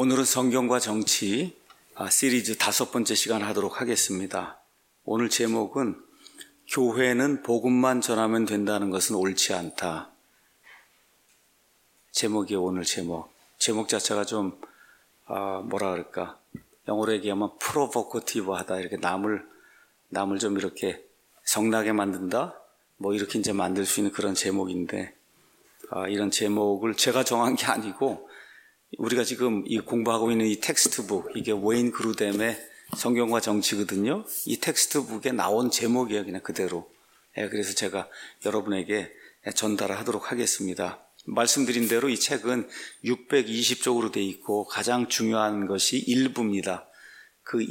오늘은 성경과 정치 시리즈 5번째 시간 하도록 하겠습니다. 오늘 제목은 교회는 복음만 전하면 된다는 것은 옳지 않다. 제목이 오늘 제목 자체가 좀 뭐라 그럴까, 영어로 얘기하면 프로보커티브하다. 이렇게 남을 좀 이렇게 성나게 만든다, 뭐 이렇게 이제 만들 수 있는 그런 제목인데, 이런 제목을 제가 정한 게 아니고 우리가 지금 이 공부하고 있는 이 텍스트북, 이게 웨인 그루뎀의 성경과 정치거든요. 이 텍스트북에 나온 제목이에요, 그냥 그대로. 그래서 제가 여러분에게 전달을 하도록 하겠습니다. 말씀드린 대로 이 책은 620쪽으로 돼 있고 가장 중요한 것이 일부입니다. 그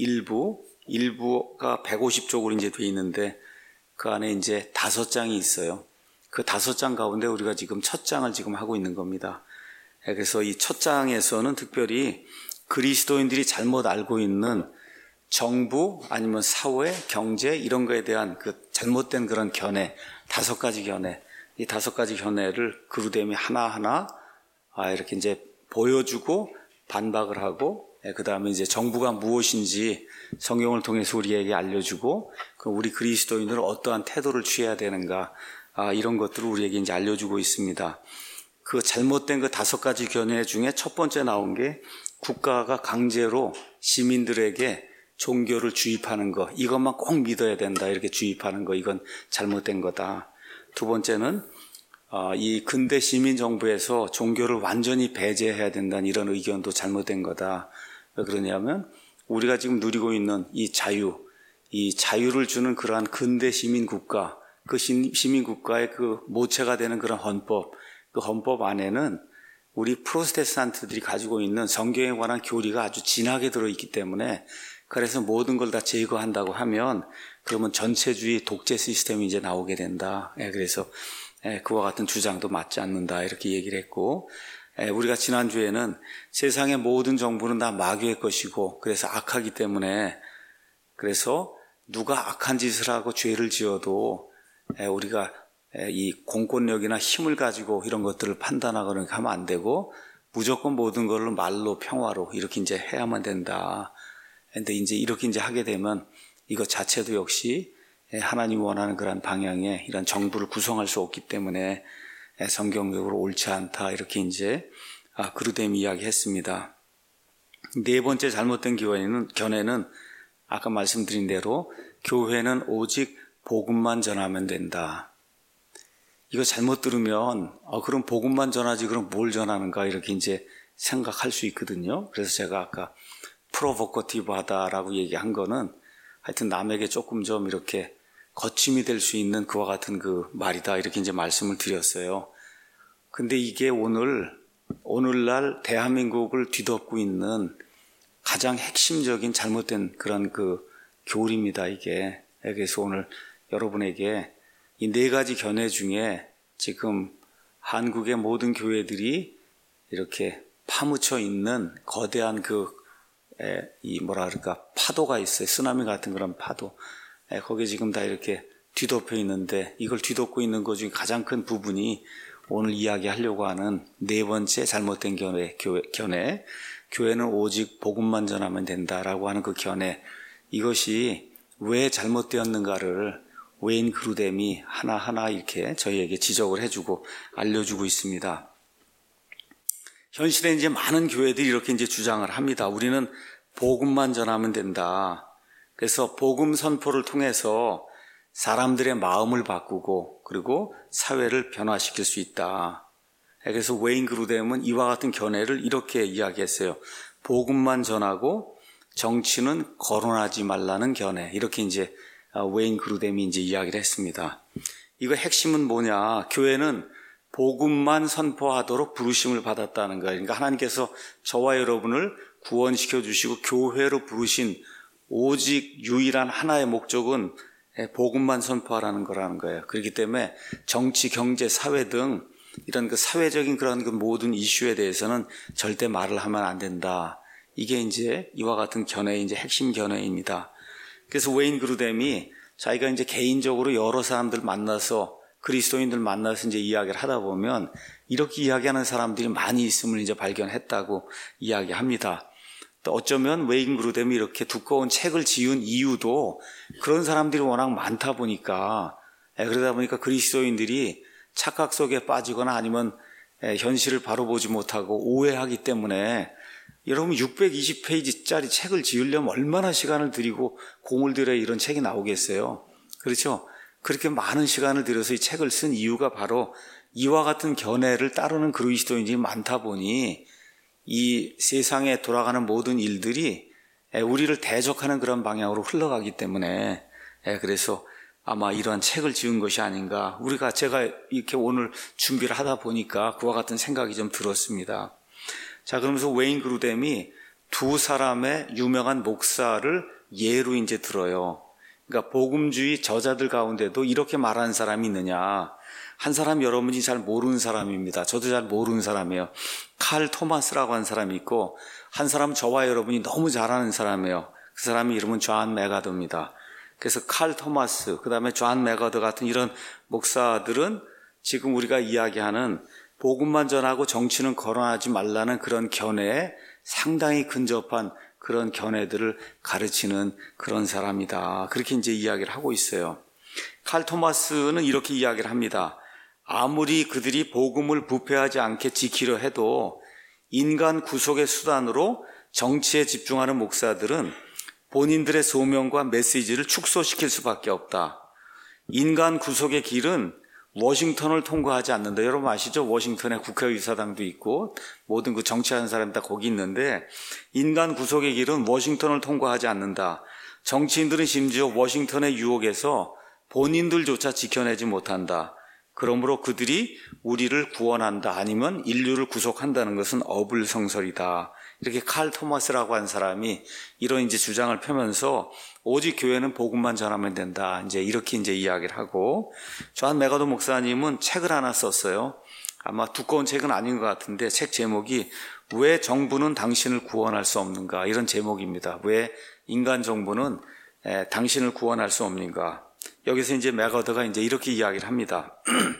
일부가 150쪽으로 이제 돼 있는데 그 안에 이제 5장이 있어요. 그 5장 가운데 우리가 지금 첫 장을 지금 하고 있는 겁니다. 그래서 이 첫 장에서는 특별히 그리스도인들이 잘못 알고 있는 정부 아니면 사회, 경제 이런 거에 대한 그 잘못된 그런 견해, 5가지 견해, 이 5가지 견해를 그루뎀이 하나하나 이렇게 이제 보여주고 반박을 하고, 그 다음에 이제 정부가 무엇인지 성경을 통해서 우리에게 알려주고, 우리 그리스도인들은 어떠한 태도를 취해야 되는가, 이런 것들을 우리에게 이제 알려주고 있습니다. 그 잘못된 그 5가지 견해 중에 첫 번째 나온 게 국가가 강제로 시민들에게 종교를 주입하는 거, 이것만 꼭 믿어야 된다, 이렇게 주입하는 거, 이건 잘못된 거다. 두 번째는 이 근대 시민 정부에서 종교를 완전히 배제해야 된다는 이런 의견도 잘못된 거다. 왜 그러냐면 우리가 지금 누리고 있는 이 자유를 주는 그러한 근대 시민 국가, 그 시민 국가의 그 모체가 되는 그런 헌법, 그 헌법 안에는 우리 프로테스탄트들이 가지고 있는 성경에 관한 교리가 아주 진하게 들어있기 때문에, 그래서 모든 걸 다 제거한다고 하면 그러면 전체주의 독재 시스템이 이제 나오게 된다. 그래서 그와 같은 주장도 맞지 않는다, 이렇게 얘기를 했고, 우리가 지난주에는 세상의 모든 정부는 다 마귀의 것이고 그래서 악하기 때문에, 그래서 누가 악한 짓을 하고 죄를 지어도 우리가 이 공권력이나 힘을 가지고 이런 것들을 판단하거나 하면 안 되고 무조건 모든 걸로 말로 평화로 이렇게 이제 해야만 된다. 근데 이제 이렇게 이제 하게 되면 이것 자체도 역시 하나님이 원하는 그런 방향의 이런 정부를 구성할 수 없기 때문에 성경적으로 옳지 않다, 이렇게 이제 그루뎀이 이야기했습니다. 네 번째 잘못된 견해는 아까 말씀드린 대로 교회는 오직 복음만 전하면 된다. 이거 잘못 들으면 그럼 복음만 전하지 그럼 뭘 전하는가, 이렇게 이제 생각할 수 있거든요. 그래서 제가 아까 프로보커티브하다라고 얘기한 거는 하여튼 남에게 조금 좀 이렇게 거침이 될 수 있는 그와 같은 그 말이다, 이렇게 이제 말씀을 드렸어요. 근데 이게 오늘날 대한민국을 뒤덮고 있는 가장 핵심적인 잘못된 그런 그 교리입니다, 이게. 그래서 오늘 여러분에게 이 4가지 견해 중에 지금 한국의 모든 교회들이 이렇게 파묻혀 있는 거대한 파도가 있어요. 쓰나미 같은 그런 파도. 거기에 지금 다 이렇게 뒤덮여 있는데, 이걸 뒤덮고 있는 것 중에 가장 큰 부분이 오늘 이야기하려고 하는 4번째 잘못된 견해. 교회는 오직 복음만 전하면 된다라고 하는 그 견해. 이것이 왜 잘못되었는가를 웨인 그루뎀이 하나하나 이렇게 저희에게 지적을 해주고 알려주고 있습니다. 현실에 이제 많은 교회들이 이렇게 이제 주장을 합니다. 우리는 복음만 전하면 된다. 그래서 복음 선포를 통해서 사람들의 마음을 바꾸고 그리고 사회를 변화시킬 수 있다. 그래서 웨인 그루뎀은 이와 같은 견해를 이렇게 이야기했어요. 복음만 전하고 정치는 거론하지 말라는 견해. 이렇게 이제 웨인 그루뎀이 이제 이야기를 했습니다. 이거 핵심은 뭐냐? 교회는 복음만 선포하도록 부르심을 받았다는 거예요. 그러니까 하나님께서 저와 여러분을 구원시켜 주시고 교회로 부르신 오직 유일한 하나의 목적은 복음만 선포하라는 거라는 거예요. 그렇기 때문에 정치, 경제, 사회 등 이런 그 사회적인 그런 그 모든 이슈에 대해서는 절대 말을 하면 안 된다. 이게 이제 이와 같은 견해의 이제 핵심 견해입니다. 그래서 웨인 그루뎀이 자기가 이제 개인적으로 여러 사람들 만나서 그리스도인들 만나서 이제 이야기를 하다 보면 이렇게 이야기하는 사람들이 많이 있음을 이제 발견했다고 이야기합니다. 또 어쩌면 웨인 그루뎀이 이렇게 두꺼운 책을 지은 이유도 그런 사람들이 워낙 많다 보니까, 그러다 보니까 그리스도인들이 착각 속에 빠지거나 아니면 현실을 바로 보지 못하고 오해하기 때문에, 여러분 620페이지짜리 책을 지으려면 얼마나 시간을 들이고 공을 들여야 이런 책이 나오겠어요? 그렇죠? 그렇게 많은 시간을 들여서 이 책을 쓴 이유가 바로 이와 같은 견해를 따르는 그리스도인들이 많다 보니 이 세상에 돌아가는 모든 일들이 우리를 대적하는 그런 방향으로 흘러가기 때문에, 그래서 아마 이러한 책을 지은 것이 아닌가. 제가 이렇게 오늘 준비를 하다 보니까 그와 같은 생각이 좀 들었습니다. 자, 그러면서 웨인 그루뎀이 두 사람의 유명한 목사를 예로 이제 들어요. 그러니까 복음주의 저자들 가운데도 이렇게 말하는 사람이 있느냐. 한 사람 여러분이 잘 모르는 사람입니다. 저도 잘 모르는 사람이에요. 칼 토마스라고 하는 사람이 있고, 한 사람 저와 여러분이 너무 잘 아는 사람이에요. 그 사람의 이름은 존 맥아더입니다. 그래서 칼 토마스, 그 다음에 존 맥아더 같은 이런 목사들은 지금 우리가 이야기하는 복음만 전하고 정치는 거론하지 말라는 그런 견해에 상당히 근접한 그런 견해들을 가르치는 그런 사람이다. 그렇게 이제 이야기를 하고 있어요. 칼 토마스는 이렇게 이야기를 합니다. 아무리 그들이 복음을 부패하지 않게 지키려 해도 인간 구속의 수단으로 정치에 집중하는 목사들은 본인들의 소명과 메시지를 축소시킬 수밖에 없다. 인간 구속의 길은 워싱턴을 통과하지 않는다. 여러분 아시죠? 워싱턴에 국회의사당도 있고 모든 그 정치하는 사람이 다 거기 있는데, 인간 구속의 길은 워싱턴을 통과하지 않는다. 정치인들은 심지어 워싱턴의 유혹에서 본인들조차 지켜내지 못한다. 그러므로 그들이 우리를 구원한다, 아니면 인류를 구속한다는 것은 어불성설이다. 이렇게 칼 토마스라고 한 사람이 이런 이제 주장을 펴면서 오직 교회는 복음만 전하면 된다. 이제 이렇게 이제 이야기를 하고, 존 맥아더 목사님은 책을 하나 썼어요. 아마 두꺼운 책은 아닌 것 같은데 책 제목이 왜 정부는 당신을 구원할 수 없는가, 이런 제목입니다. 왜 인간 정부는 당신을 구원할 수 없는가. 여기서 이제 맥아더가 이제 이렇게 이야기를 합니다.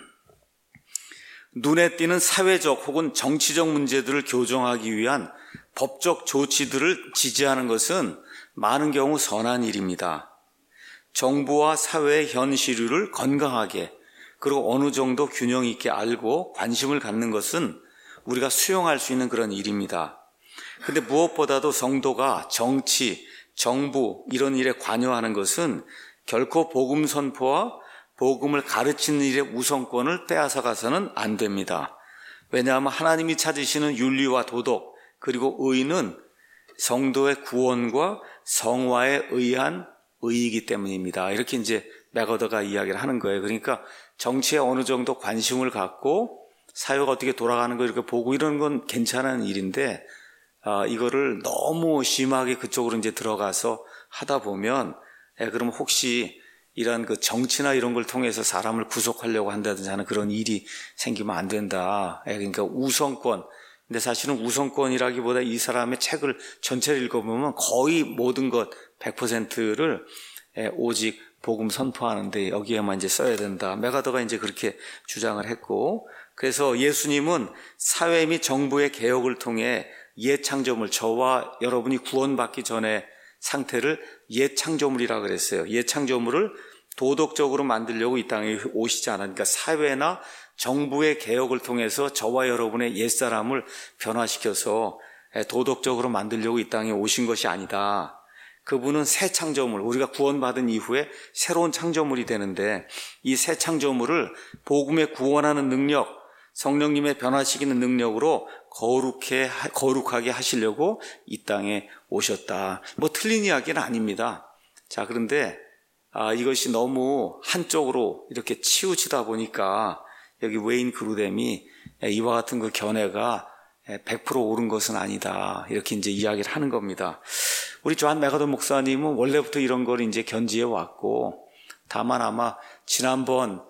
눈에 띄는 사회적 혹은 정치적 문제들을 교정하기 위한 법적 조치들을 지지하는 것은 많은 경우 선한 일입니다. 정부와 사회의 현실을 건강하게, 그리고 어느 정도 균형 있게 알고 관심을 갖는 것은 우리가 수용할 수 있는 그런 일입니다. 근데 무엇보다도 성도가 정치, 정부 이런 일에 관여하는 것은 결코 복음 선포와 복음을 가르치는 일의 우선권을 빼앗아가서는 안 됩니다. 왜냐하면 하나님이 찾으시는 윤리와 도덕 그리고 의는 성도의 구원과 성화에 의한 의이기 때문입니다. 이렇게 이제 맥아더가 이야기를 하는 거예요. 그러니까 정치에 어느 정도 관심을 갖고 사회가 어떻게 돌아가는 거 이렇게 보고 이런 건 괜찮은 일인데, 이거를 너무 심하게 그쪽으로 이제 들어가서 하다 보면, 그러면 혹시 이런 그 정치나 이런 걸 통해서 사람을 구속하려고 한다든지 하는 그런 일이 생기면 안 된다. 그러니까 우선권. 근데 사실은 우선권이라기보다 이 사람의 책을 전체를 읽어보면 거의 모든 것 100%를 오직 복음 선포하는데 여기에만 이제 써야 된다. 맥아더가 이제 그렇게 주장을 했고, 그래서 예수님은 사회 및 정부의 개혁을 통해 옛 창조물, 저와 여러분이 구원받기 전에 상태를 옛 창조물이라 그랬어요. 옛 창조물을 도덕적으로 만들려고 이 땅에 오시지 않으니까 사회나 정부의 개혁을 통해서 저와 여러분의 옛사람을 변화시켜서 도덕적으로 만들려고 이 땅에 오신 것이 아니다. 그분은 새 창조물, 우리가 구원받은 이후에 새로운 창조물이 되는데, 이 새 창조물을 복음에 구원하는 능력, 성령님의 변화시키는 능력으로 거룩하게 하시려고 이 땅에 오셨다. 뭐 틀린 이야기는 아닙니다. 자, 그런데 이것이 너무 한쪽으로 이렇게 치우치다 보니까 여기 웨인 그루뎀이 이와 같은 그 견해가 100% 옳은 것은 아니다. 이렇게 이제 이야기를 하는 겁니다. 우리 존 맥아더 목사님은 원래부터 이런 걸 이제 견지해 왔고, 다만 아마 지난번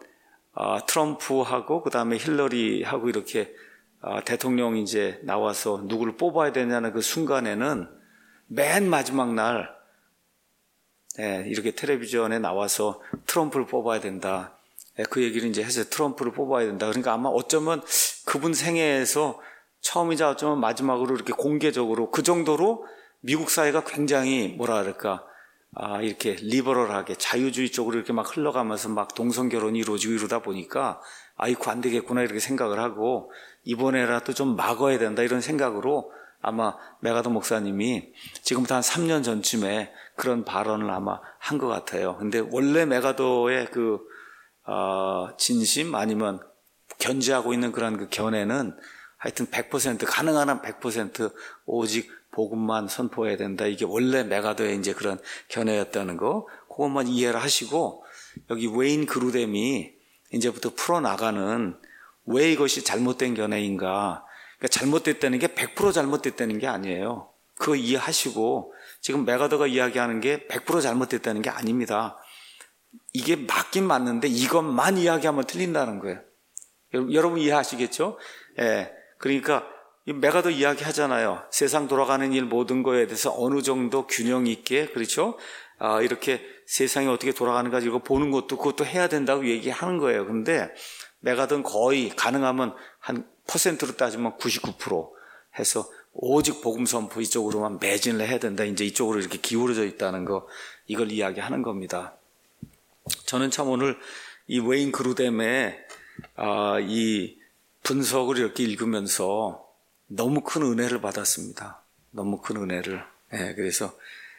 트럼프하고 그다음에 힐러리하고 이렇게 대통령 이제 나와서 누구를 뽑아야 되냐는 그 순간에는 맨 마지막 날 이렇게 텔레비전에 나와서 트럼프를 뽑아야 된다. 그 얘기를 이제 해서 트럼프를 뽑아야 된다. 그러니까 아마 어쩌면 그분 생애에서 처음이자 어쩌면 마지막으로 이렇게 공개적으로 그 정도로 미국 사회가 굉장히 뭐라 그럴까, 이렇게 리버럴하게 자유주의 쪽으로 이렇게 막 흘러가면서 막 동성결혼이 이루어지고 이러다 보니까 아이고 안 되겠구나 이렇게 생각을 하고 이번에라도 좀 막아야 된다 이런 생각으로 아마 메가더 목사님이 지금부터 한 3년 전쯤에 그런 발언을 아마 한 것 같아요. 근데 원래 메가더의 진심 아니면 견지하고 있는 그런 그 견해는 하여튼 100% 가능한 한 100% 오직 복음만 선포해야 된다. 이게 원래 메가더의 이제 그런 견해였다는 거. 그것만 이해를 하시고 여기 웨인 그루뎀이 이제부터 풀어나가는 왜 이것이 잘못된 견해인가. 그러니까 잘못됐다는 게 100% 잘못됐다는 게 아니에요. 그거 이해하시고 지금 메가더가 이야기하는 게 100% 잘못됐다는 게 아닙니다. 이게 맞긴 맞는데 이것만 이야기하면 틀린다는 거예요. 여러분 이해하시겠죠? 예. 그러니까 메가더 이야기 하잖아요. 세상 돌아가는 일 모든 거에 대해서 어느 정도 균형 있게, 그렇죠? 이렇게 세상이 어떻게 돌아가는가 이거 보는 것도 그것도 해야 된다고 얘기하는 거예요. 근데 메가더는 거의 가능하면 한 퍼센트로 따지면 99% 해서 오직 복음 선포 이쪽으로만 매진을 해야 된다. 이제 이쪽으로 이렇게 기울어져 있다는 거, 이걸 이야기하는 겁니다. 저는 참 오늘 이 웨인 그루뎀의 이 분석을 이렇게 읽으면서 너무 큰 은혜를 받았습니다. 너무 큰 은혜를. 네, 그래서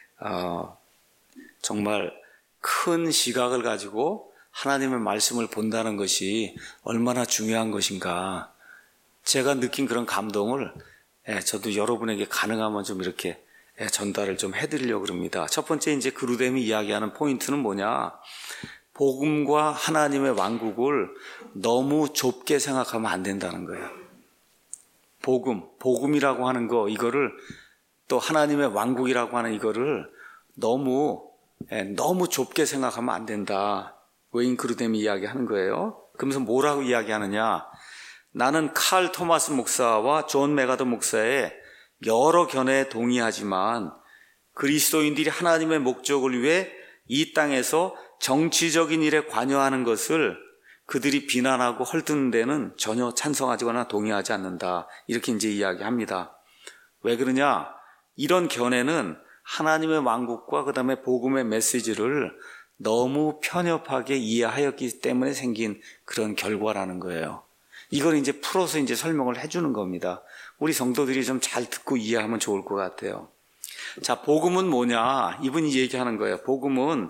정말 큰 시각을 가지고 하나님의 말씀을 본다는 것이 얼마나 중요한 것인가. 제가 느낀 그런 감동을 저도 여러분에게 가능하면 좀 이렇게 전달을 좀 해드리려고 합니다. 첫 번째 이제 그루뎀이 이야기하는 포인트는 뭐냐? 복음과 하나님의 왕국을 너무 좁게 생각하면 안 된다는 거예요. 복음이라고 하는 거, 이거를 또 하나님의 왕국이라고 하는 이거를 너무 좁게 생각하면 안 된다. 웨인 그루뎀이 이야기하는 거예요. 그러면서 뭐라고 이야기하느냐? 나는 칼 토마스 목사와 존 메가더 목사의 여러 견해에 동의하지만 그리스도인들이 하나님의 목적을 위해 이 땅에서 정치적인 일에 관여하는 것을 그들이 비난하고 헐뜯는 데는 전혀 찬성하거나 동의하지 않는다. 이렇게 이제 이야기합니다. 왜 그러냐? 이런 견해는 하나님의 왕국과 그 다음에 복음의 메시지를 너무 편협하게 이해하였기 때문에 생긴 그런 결과라는 거예요. 이걸 이제 풀어서 이제 설명을 해주는 겁니다. 우리 성도들이 좀 잘 듣고 이해하면 좋을 것 같아요. 자, 복음은 뭐냐? 이분이 얘기하는 거예요. 복음은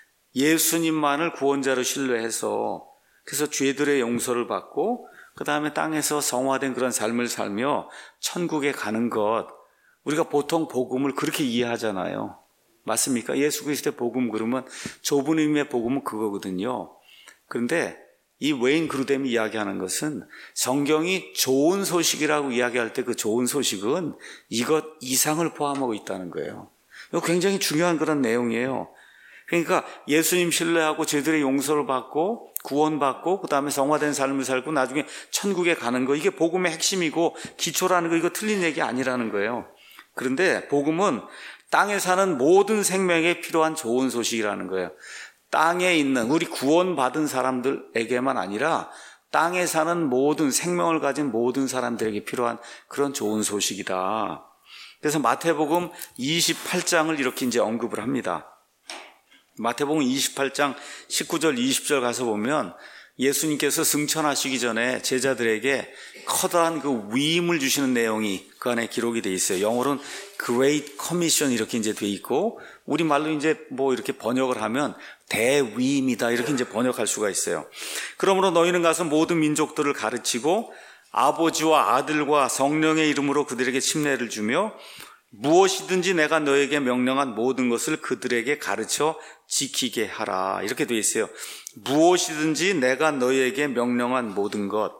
예수님만을 구원자로 신뢰해서 그래서 죄들의 용서를 받고 그 다음에 땅에서 성화된 그런 삶을 살며 천국에 가는 것. 우리가 보통 복음을 그렇게 이해하잖아요. 맞습니까? 예수 그리스도의 복음 그러면 좁은 의미의 복음은 그거거든요. 그런데 이 웨인 그루뎀이 이야기하는 것은 성경이 좋은 소식이라고 이야기할 때 그 좋은 소식은 이것 이상을 포함하고 있다는 거예요. 이거 굉장히 중요한 그런 내용이에요. 그러니까 예수님 신뢰하고 죄들의 용서를 받고 구원받고 그 다음에 성화된 삶을 살고 나중에 천국에 가는 거, 이게 복음의 핵심이고 기초라는 거, 이거 틀린 얘기 아니라는 거예요. 그런데 복음은 땅에 사는 모든 생명에 필요한 좋은 소식이라는 거예요. 땅에 있는 우리 구원받은 사람들에게만 아니라 땅에 사는 모든 생명을 가진 모든 사람들에게 필요한 그런 좋은 소식이다. 그래서 마태복음 28장을 이렇게 이제 언급을 합니다. 마태복음 28장 19절 20절 가서 보면 예수님께서 승천하시기 전에 제자들에게 커다란 그 위임을 주시는 내용이 그 안에 기록이 돼 있어요. 영어로는 Great Commission 이렇게 이제 돼 있고 우리말로 이제 뭐 이렇게 번역을 하면 대위임이다 이렇게 이제 번역할 수가 있어요. 그러므로 너희는 가서 모든 민족들을 가르치고 아버지와 아들과 성령의 이름으로 그들에게 침례를 주며 무엇이든지 내가 너에게 명령한 모든 것을 그들에게 가르쳐 지키게 하라. 이렇게 되어 있어요. 무엇이든지 내가 너에게 명령한 모든 것.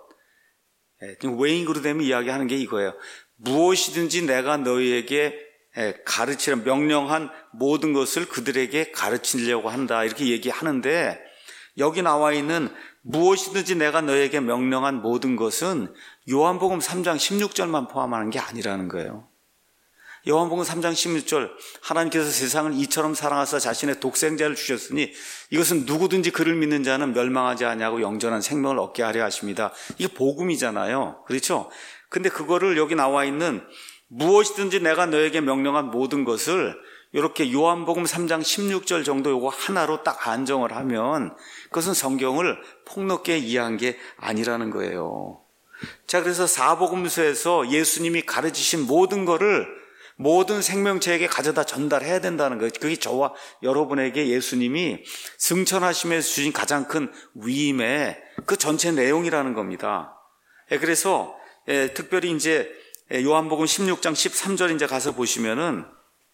웨인 그루뎀이 이야기하는 게 이거예요. 무엇이든지 내가 너희에게 가르치라 명령한 모든 것을 그들에게 가르치려고 한다. 이렇게 얘기하는데 여기 나와 있는 무엇이든지 내가 너에게 명령한 모든 것은 요한복음 3장 16절만 포함하는 게 아니라는 거예요. 요한복음 3장 16절 하나님께서 세상을 이처럼 사랑하사 자신의 독생자를 주셨으니 이것은 누구든지 그를 믿는 자는 멸망하지 아니하고 영전한 생명을 얻게 하려 하십니다. 이게 복음이잖아요. 그렇죠? 근데 그거를 여기 나와 있는 무엇이든지 내가 너에게 명령한 모든 것을 이렇게 요한복음 3장 16절 정도 요거 하나로 딱 한정을 하면 그것은 성경을 폭넓게 이해한 게 아니라는 거예요. 자, 그래서 사복음서에서 예수님이 가르치신 모든 거를 모든 생명체에게 가져다 전달해야 된다는 거예요. 그게 저와 여러분에게 예수님이 승천하시면서 주신 가장 큰 위임의 그 전체 내용이라는 겁니다. 그래서 특별히 이제 요한복음 16장 13절 이제 가서 보시면은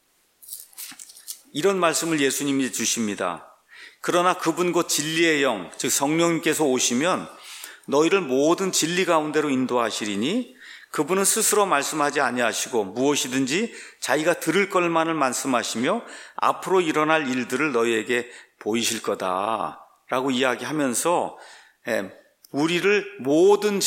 이런 말씀을 예수님이 주십니다. 그러나 그분 곧 진리의 영, 즉 성령님께서 오시면 너희를 모든 진리 가운데로 인도하시리니 그분은 스스로 말씀하지 아니하시고 무엇이든지 자기가 들을 것만을 말씀하시며 앞으로 일어날 일들을 너희에게 보이실 거다라고 이야기하면서 우리를 모든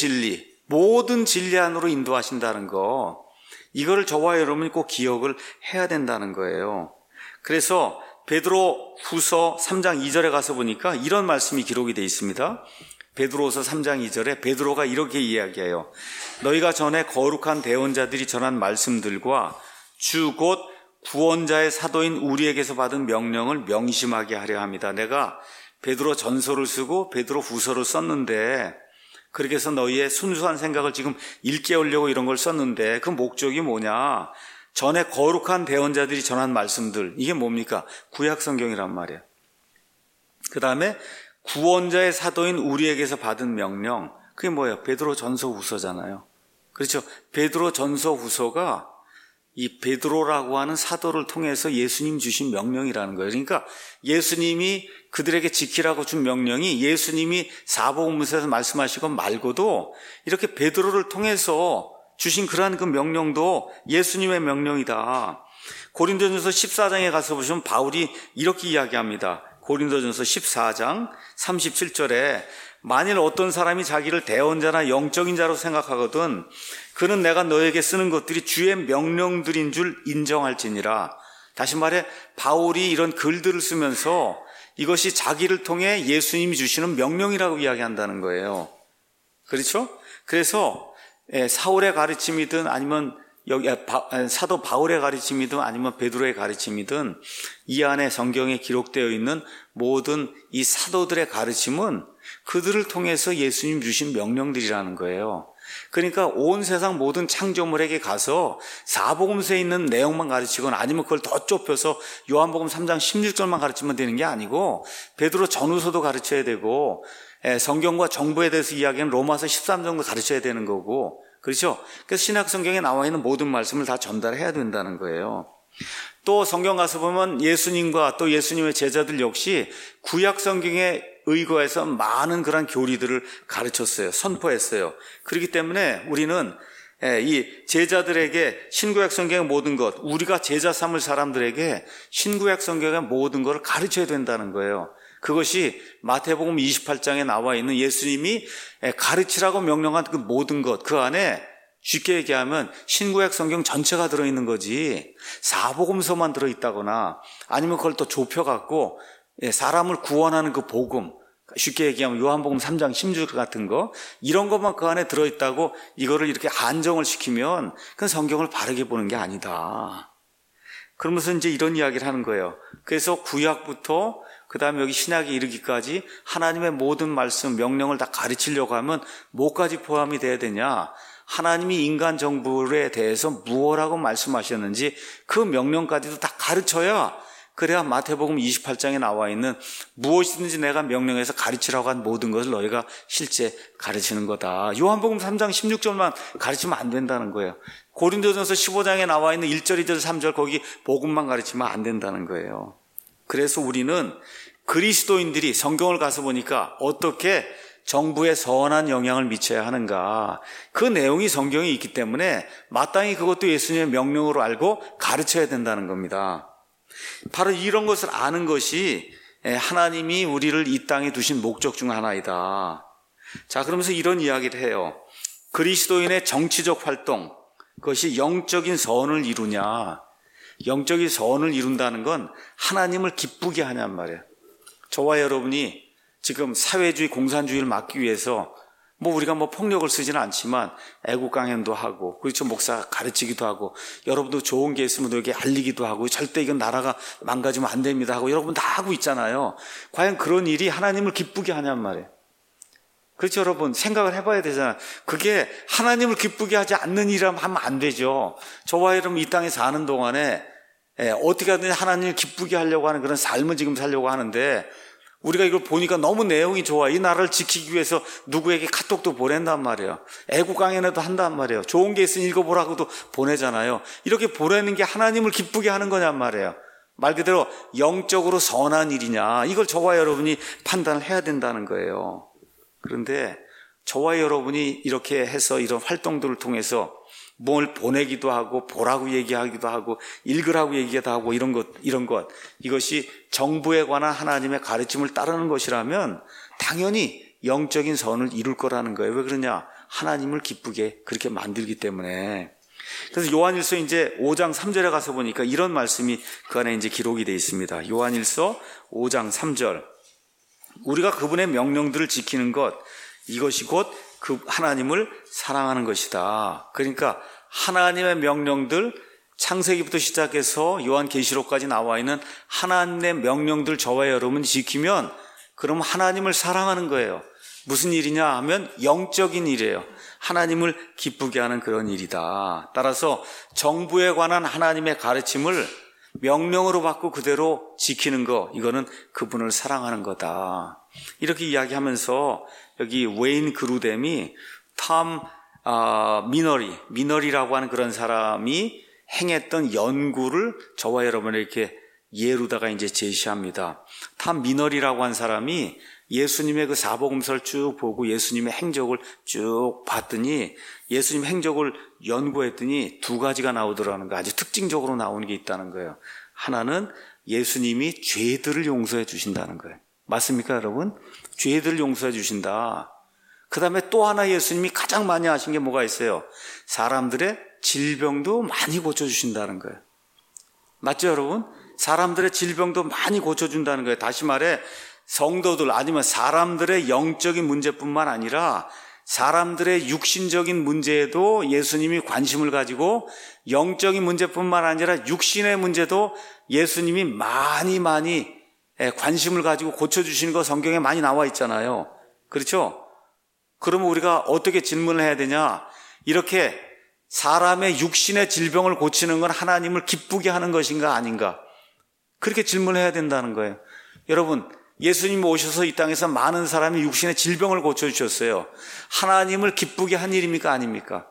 진리 안으로 인도하신다는 거, 이거를 저와 여러분이 꼭 기억을 해야 된다는 거예요. 그래서 베드로 후서 3장 2절에 가서 보니까 이런 말씀이 기록이 되어 있습니다. 베드로서 3장 2절에 베드로가 이렇게 이야기해요. 너희가 전에 거룩한 대언자들이 전한 말씀들과 주 곧 구원자의 사도인 우리에게서 받은 명령을 명심하게 하려 합니다. 내가 베드로 전서를 쓰고 베드로 후서를 썼는데 그렇게 해서 너희의 순수한 생각을 지금 일깨우려고 이런 걸 썼는데 그 목적이 뭐냐? 전에 거룩한 대언자들이 전한 말씀들, 이게 뭡니까? 구약 성경이란 말이에요. 그 다음에 구원자의 사도인 우리에게서 받은 명령, 그게 뭐예요? 베드로 전서 후서잖아요. 그렇죠? 베드로 전서 후서가 이 베드로라고 하는 사도를 통해서 예수님 주신 명령이라는 거예요. 그러니까 예수님이 그들에게 지키라고 준 명령이 예수님이 사복음서에서 말씀하시고 말고도 이렇게 베드로를 통해서 주신 그러한 그 명령도 예수님의 명령이다. 고린도전서 14장에 가서 보시면 바울이 이렇게 이야기합니다. 고린도전서 14장 37절에 만일 어떤 사람이 자기를 대언자나 영적인 자로 생각하거든 그는 내가 너에게 쓰는 것들이 주의 명령들인 줄 인정할지니라. 다시 말해 바울이 이런 글들을 쓰면서 이것이 자기를 통해 예수님이 주시는 명령이라고 이야기한다는 거예요. 그렇죠? 그래서 사울의 가르침이든 아니면 여기 사도 바울의 가르침이든 아니면 베드로의 가르침이든 이 안에 성경에 기록되어 있는 모든 이 사도들의 가르침은 그들을 통해서 예수님 주신 명령들이라는 거예요. 그러니까 온 세상 모든 창조물에게 가서 사복음서에 있는 내용만 가르치거나 아니면 그걸 더 좁혀서 요한복음 3장 16절만 가르치면 되는 게 아니고 베드로 전후서도 가르쳐야 되고 성경과 정부에 대해서 이야기하는 로마서 13장도 가르쳐야 되는 거고, 그렇죠? 그래서 신약 성경에 나와 있는 모든 말씀을 다 전달해야 된다는 거예요. 또 성경 가서 보면 예수님과 또 예수님의 제자들 역시 구약 성경에 의거해서 많은 그런 교리들을 가르쳤어요. 선포했어요. 그렇기 때문에 우리는 이 제자들에게 신구약 성경의 모든 것, 우리가 제자 삼을 사람들에게 신구약 성경의 모든 것을 가르쳐야 된다는 거예요. 그것이 마태복음 28장에 나와 있는 예수님이 가르치라고 명령한 그 모든 것, 그 안에 쉽게 얘기하면 신구약 성경 전체가 들어있는 거지 사복음서만 들어있다거나 아니면 그걸 또 좁혀갖고 사람을 구원하는 그 복음, 쉽게 얘기하면 요한복음 3장 16절 같은 거, 이런 것만 그 안에 들어있다고 이거를 이렇게 한정을 시키면 그건 성경을 바르게 보는 게 아니다. 그러면서 이제 이런 이야기를 하는 거예요. 그래서 구약부터 그 다음에 여기 신약에 이르기까지 하나님의 모든 말씀, 명령을 다 가르치려고 하면 뭐까지 포함이 돼야 되냐? 하나님이 인간 정부에 대해서 무엇라고 말씀하셨는지 그 명령까지도 다 가르쳐야, 그래야 마태복음 28장에 나와 있는 무엇이든지 내가 명령해서 가르치라고 한 모든 것을 너희가 실제 가르치는 거다. 요한복음 3장 16절만 가르치면 안 된다는 거예요. 고린도전서 15장에 나와 있는 1절, 2절, 3절 거기 복음만 가르치면 안 된다는 거예요. 그래서 우리는 그리스도인들이 성경을 가서 보니까 어떻게 정부에 선한 영향을 미쳐야 하는가, 그 내용이 성경에 있기 때문에 마땅히 그것도 예수님의 명령으로 알고 가르쳐야 된다는 겁니다. 바로 이런 것을 아는 것이 하나님이 우리를 이 땅에 두신 목적 중 하나이다. 자, 그러면서 이런 이야기를 해요. 그리스도인의 정치적 활동, 그것이 영적인 선을 이루냐. 영적인 선을 이룬다는 건 하나님을 기쁘게 하냔 말이에요. 저와 여러분이 지금 사회주의, 공산주의를 막기 위해서 우리가 폭력을 쓰지는 않지만 애국강연도 하고, 그렇죠, 목사 가르치기도 하고, 여러분도 좋은 게 있으면 너에게 알리기도 하고, 절대 이건 나라가 망가지면 안 됩니다 하고, 여러분 다 하고 있잖아요. 과연 그런 일이 하나님을 기쁘게 하냔 말이에요. 그렇죠, 여러분. 생각을 해봐야 되잖아요. 그게 하나님을 기쁘게 하지 않는 일이라면 하면 안 되죠. 저와 여러분 이 땅에 사는 동안에 어떻게 하든지 하나님을 기쁘게 하려고 하는 그런 삶을 지금 살려고 하는데, 우리가 이걸 보니까 너무 내용이 좋아. 이 나라를 지키기 위해서 누구에게 카톡도 보낸단 말이에요. 애국강연회도 한단 말이에요. 좋은 게 있으니 읽어보라고도 보내잖아요. 이렇게 보내는 게 하나님을 기쁘게 하는 거냔 말이에요. 말 그대로 영적으로 선한 일이냐, 이걸 저와 여러분이 판단을 해야 된다는 거예요. 그런데 저와 여러분이 이렇게 해서 이런 활동들을 통해서 뭘 보내기도 하고, 보라고 얘기하기도 하고, 읽으라고 얘기도 하고, 이런 것, 이것이 정부에 관한 하나님의 가르침을 따르는 것이라면 당연히 영적인 선을 이룰 거라는 거예요. 왜 그러냐? 하나님을 기쁘게 그렇게 만들기 때문에. 그래서 요한일서 이제 5장 3절에 가서 보니까 이런 말씀이 그 안에 이제 기록이 되어 있습니다. 요한일서 5장 3절. 우리가 그분의 명령들을 지키는 것, 이것이 곧 그 하나님을 사랑하는 것이다. 그러니까 하나님의 명령들, 창세기부터 시작해서 요한계시록까지 나와 있는 하나님의 명령들 저와 여러분이 지키면 그럼 하나님을 사랑하는 거예요. 무슨 일이냐 하면 영적인 일이에요. 하나님을 기쁘게 하는 그런 일이다. 따라서 정부에 관한 하나님의 가르침을 명령으로 받고 그대로 지키는 거, 이거는 그분을 사랑하는 거다. 이렇게 이야기하면서 여기 웨인 그루뎀이 톰 미너리라고 하는 그런 사람이 행했던 연구를 저와 여러분에게 예로다가 이제 제시합니다. 톰 미너리라고 한 사람이 예수님의 그 사복음서를 쭉 보고 예수님의 행적을 쭉 봤더니, 예수님 행적을 연구했더니 두 가지가 나오더라는 거, 아주 특징적으로 나오는 게 있다는 거예요. 하나는 예수님이 죄들을 용서해 주신다는 거예요. 맞습니까, 여러분? 죄들을 용서해 주신다. 그 다음에 또 하나 예수님이 가장 많이 하신 게 뭐가 있어요? 사람들의 질병도 많이 고쳐주신다는 거예요. 맞죠, 여러분? 사람들의 질병도 많이 고쳐준다는 거예요. 다시 말해, 성도들 아니면 사람들의 영적인 문제뿐만 아니라 사람들의 육신적인 문제에도 예수님이 관심을 가지고, 영적인 문제뿐만 아니라 육신의 문제도 예수님이 많이 관심을 가지고 고쳐주시는 거 성경에 많이 나와 있잖아요. 그렇죠? 그러면 우리가 어떻게 질문을 해야 되냐? 이렇게 사람의 육신의 질병을 고치는 건 하나님을 기쁘게 하는 것인가 아닌가? 그렇게 질문해야 된다는 거예요. 여러분, 예수님이 오셔서 이 땅에서 많은 사람이 육신의 질병을 고쳐주셨어요. 하나님을 기쁘게 한 일입니까 아닙니까?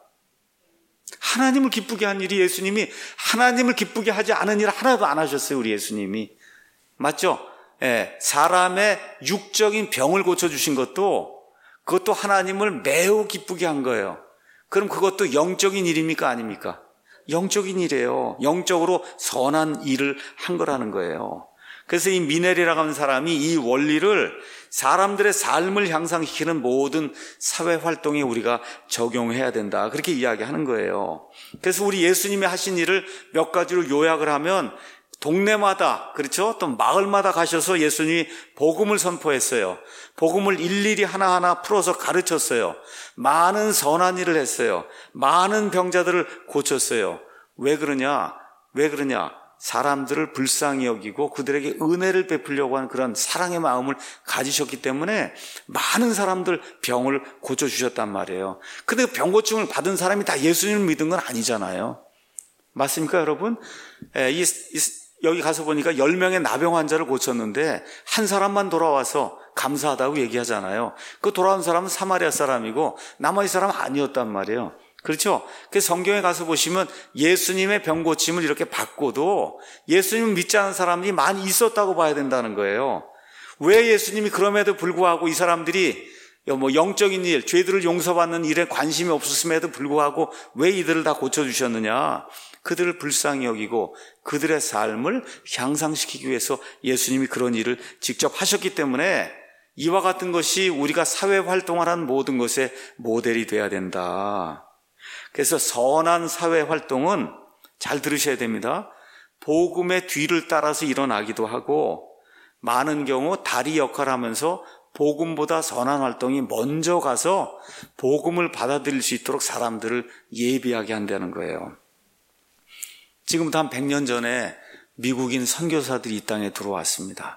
하나님을 기쁘게 한 일이, 예수님이 하나님을 기쁘게 하지 않은 일 하나도 안 하셨어요. 우리 예수님이. 맞죠? 예, 사람의 육적인 병을 고쳐주신 것도, 그것도 하나님을 매우 기쁘게 한 거예요. 그럼 그것도 영적인 일입니까 아닙니까? 영적인 일이에요. 영적으로 선한 일을 한 거라는 거예요. 그래서 이 미넬이라고 하는 사람이 이 원리를 사람들의 삶을 향상시키는 모든 사회활동에 우리가 적용해야 된다, 그렇게 이야기하는 거예요. 그래서 우리 예수님이 하신 일을 몇 가지로 요약을 하면, 동네마다, 그렇죠? 또 마을마다 가셔서 예수님이 복음을 선포했어요. 복음을 일일이 하나하나 풀어서 가르쳤어요. 많은 선한 일을 했어요. 많은 병자들을 고쳤어요. 왜 그러냐? 사람들을 불쌍히 여기고 그들에게 은혜를 베풀려고 하는 그런 사랑의 마음을 가지셨기 때문에 많은 사람들 병을 고쳐주셨단 말이에요. 근데 병 고침을 받은 사람이 다 예수님을 믿은 건 아니잖아요. 맞습니까, 여러분? 여기 가서 보니까 10명의 나병 환자를 고쳤는데 한 사람만 돌아와서 감사하다고 얘기하잖아요. 그 돌아온 사람은 사마리아 사람이고 나머지 사람은 아니었단 말이에요. 그렇죠? 그래서 성경에 가서 보시면 예수님의 병 고침을 이렇게 받고도 예수님을 믿지 않은 사람들이 많이 있었다고 봐야 된다는 거예요. 왜 예수님이 그럼에도 불구하고 이 사람들이 영적인 일, 죄들을 용서받는 일에 관심이 없었음에도 불구하고 왜 이들을 다 고쳐주셨느냐? 그들을 불쌍히 여기고 그들의 삶을 향상시키기 위해서 예수님이 그런 일을 직접 하셨기 때문에 이와 같은 것이 우리가 사회활동을 하는 모든 것의 모델이 돼야 된다. 그래서 선한 사회 활동은 잘 들으셔야 됩니다. 복음의 뒤를 따라서 일어나기도 하고 많은 경우 다리 역할을 하면서 복음보다 선한 활동이 먼저 가서 복음을 받아들일 수 있도록 사람들을 예비하게 한다는 거예요. 지금부터 한 100년 전에 미국인 선교사들이 이 땅에 들어왔습니다.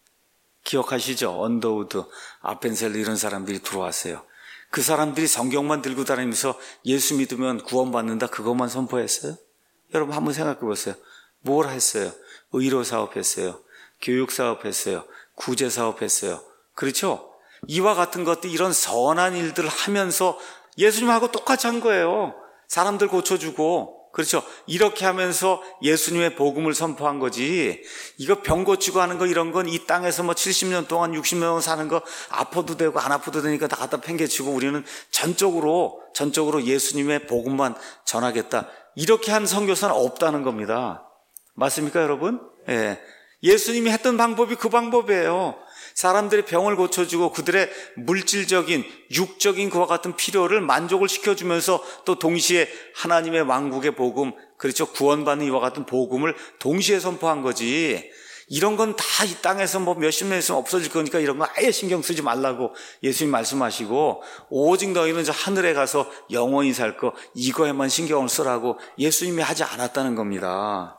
기억하시죠? 언더우드, 아펜셀러 이런 사람들이 들어왔어요. 그 사람들이 성경만 들고 다니면서 예수 믿으면 구원받는다 그것만 선포했어요? 여러분 한번 생각해 보세요. 뭘 했어요? 의료 사업했어요. 교육 사업했어요. 구제 사업했어요. 그렇죠? 이와 같은 것들 이런 선한 일들을 하면서 예수님하고 똑같이 한 거예요. 사람들 고쳐주고 그렇죠? 이렇게 하면서 예수님의 복음을 선포한 거지. 이거 병 고치고 하는 거 이런 건 이 땅에서 뭐 70년 동안 60년 동안 사는 거 아파도 되고 안 아파도 되니까 다 갖다 팽개치고 우리는 전적으로 예수님의 복음만 전하겠다. 이렇게 한 선교사는 없다는 겁니다. 맞습니까 여러분? 예. 예수님이 했던 방법이 그 방법이에요. 사람들의 병을 고쳐주고 그들의 물질적인 육적인 그와 같은 필요를 만족을 시켜주면서 또 동시에 하나님의 왕국의 복음 그렇죠 구원받는 이와 같은 복음을 동시에 선포한 거지. 이런 건 다 이 땅에서 뭐 몇십 년 있으면 없어질 거니까 이런 거 아예 신경 쓰지 말라고 예수님 말씀하시고 오직 너희는 저 하늘에 가서 영원히 살 거 이거에만 신경을 쓰라고 예수님이 하지 않았다는 겁니다.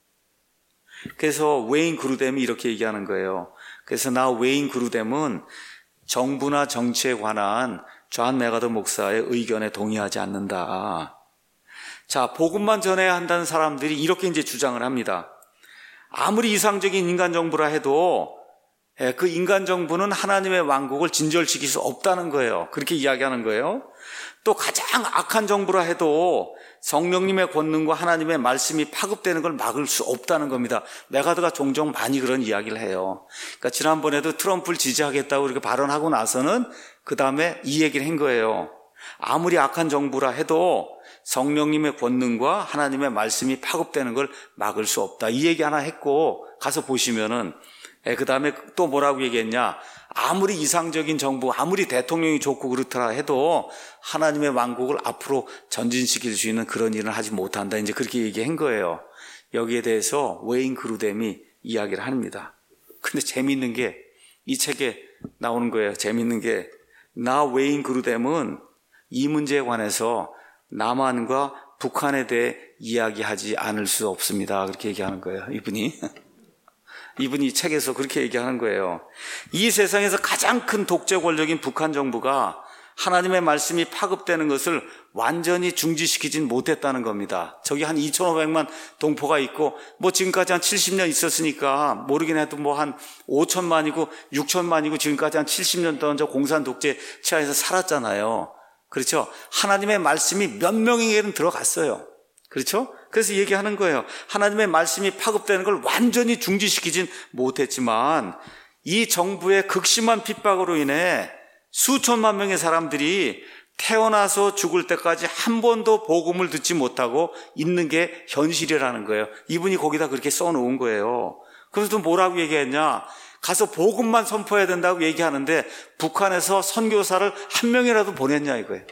그래서 웨인 그루뎀이 이렇게 얘기하는 거예요. 그래서 나 웨인 그루뎀은 정부나 정치에 관한 존 메가더 목사의 의견에 동의하지 않는다. 자, 복음만 전해야 한다는 사람들이 이렇게 이제 주장을 합니다. 아무리 이상적인 인간 정부라 해도 그 인간 정부는 하나님의 왕국을 진절시킬 수 없다는 거예요. 그렇게 이야기하는 거예요. 또 가장 악한 정부라 해도 성령님의 권능과 하나님의 말씀이 파급되는 걸 막을 수 없다는 겁니다. 메가더가 종종 많이 그런 이야기를 해요. 그러니까 지난번에도 트럼프를 지지하겠다고 이렇게 발언하고 나서는 그 다음에 이 얘기를 한 거예요. 아무리 악한 정부라 해도 성령님의 권능과 하나님의 말씀이 파급되는 걸 막을 수 없다. 이 얘기 하나 했고 가서 보시면은 그 다음에 또 뭐라고 얘기했냐. 아무리 이상적인 정부, 아무리 대통령이 좋고 그렇더라 해도 하나님의 왕국을 앞으로 전진시킬 수 있는 그런 일은 하지 못한다. 이제 그렇게 얘기한 거예요. 여기에 대해서 웨인 그루뎀이 이야기를 합니다. 근데 재미있는 게 이 책에 나오는 거예요. 재미있는 게 나 웨인 그루뎀은 이 문제에 관해서 남한과 북한에 대해 이야기하지 않을 수 없습니다. 그렇게 얘기하는 거예요. 이분이 책에서 그렇게 얘기하는 거예요. 이 세상에서 가장 큰 독재 권력인 북한 정부가 하나님의 말씀이 파급되는 것을 완전히 중지시키진 못했다는 겁니다. 저기 한 2,500만 동포가 있고 뭐 지금까지 한 70년 있었으니까 모르긴 해도 뭐 한 5천만이고 6천만이고 지금까지 한 70년 동안 저 공산 독재 치하에서 살았잖아요. 그렇죠? 하나님의 말씀이 몇 명에게는 들어갔어요. 그렇죠? 그래서 얘기하는 거예요. 하나님의 말씀이 파급되는 걸 완전히 중지시키진 못했지만 이 정부의 극심한 핍박으로 인해 수천만 명의 사람들이 태어나서 죽을 때까지 한 번도 복음을 듣지 못하고 있는 게 현실이라는 거예요. 이분이 거기다 그렇게 써놓은 거예요. 그래서 또 뭐라고 얘기했냐. 가서 복음만 선포해야 된다고 얘기하는데 북한에서 선교사를 한 명이라도 보냈냐 이거예요.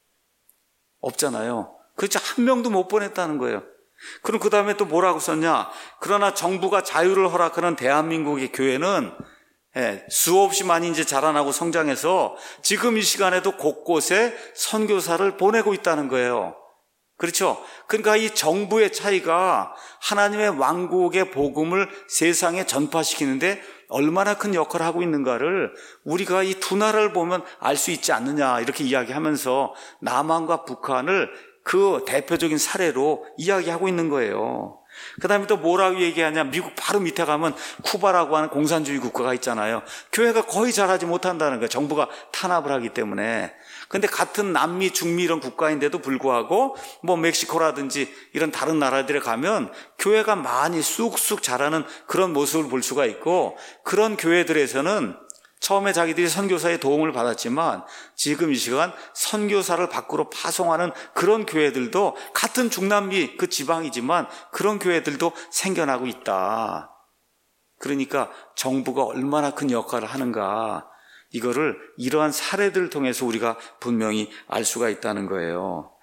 없잖아요. 그렇죠. 한 명도 못 보냈다는 거예요. 그럼 그 다음에 또 뭐라고 썼냐. 그러나 정부가 자유를 허락하는 대한민국의 교회는 수없이 많이 이제 자라나고 성장해서 지금 이 시간에도 곳곳에 선교사를 보내고 있다는 거예요. 그렇죠? 그러니까 이 정부의 차이가 하나님의 왕국의 복음을 세상에 전파시키는데 얼마나 큰 역할을 하고 있는가를 우리가 이 두 나라를 보면 알 수 있지 않느냐 이렇게 이야기하면서 남한과 북한을 그 대표적인 사례로 이야기하고 있는 거예요. 그 다음에 또 뭐라고 얘기하냐. 미국 바로 밑에 가면 쿠바라고 하는 공산주의 국가가 있잖아요. 교회가 거의 자라지 못한다는 거예요. 정부가 탄압을 하기 때문에. 근데 같은 남미, 중미 이런 국가인데도 불구하고 뭐 멕시코라든지 이런 다른 나라들에 가면 교회가 많이 쑥쑥 자라는 그런 모습을 볼 수가 있고 그런 교회들에서는 처음에 자기들이 선교사의 도움을 받았지만 지금 이 시간 선교사를 밖으로 파송하는 그런 교회들도 같은 중남미 그 지방이지만 그런 교회들도 생겨나고 있다. 그러니까 정부가 얼마나 큰 역할을 하는가 이거를 이러한 사례들을 통해서 우리가 분명히 알 수가 있다는 거예요.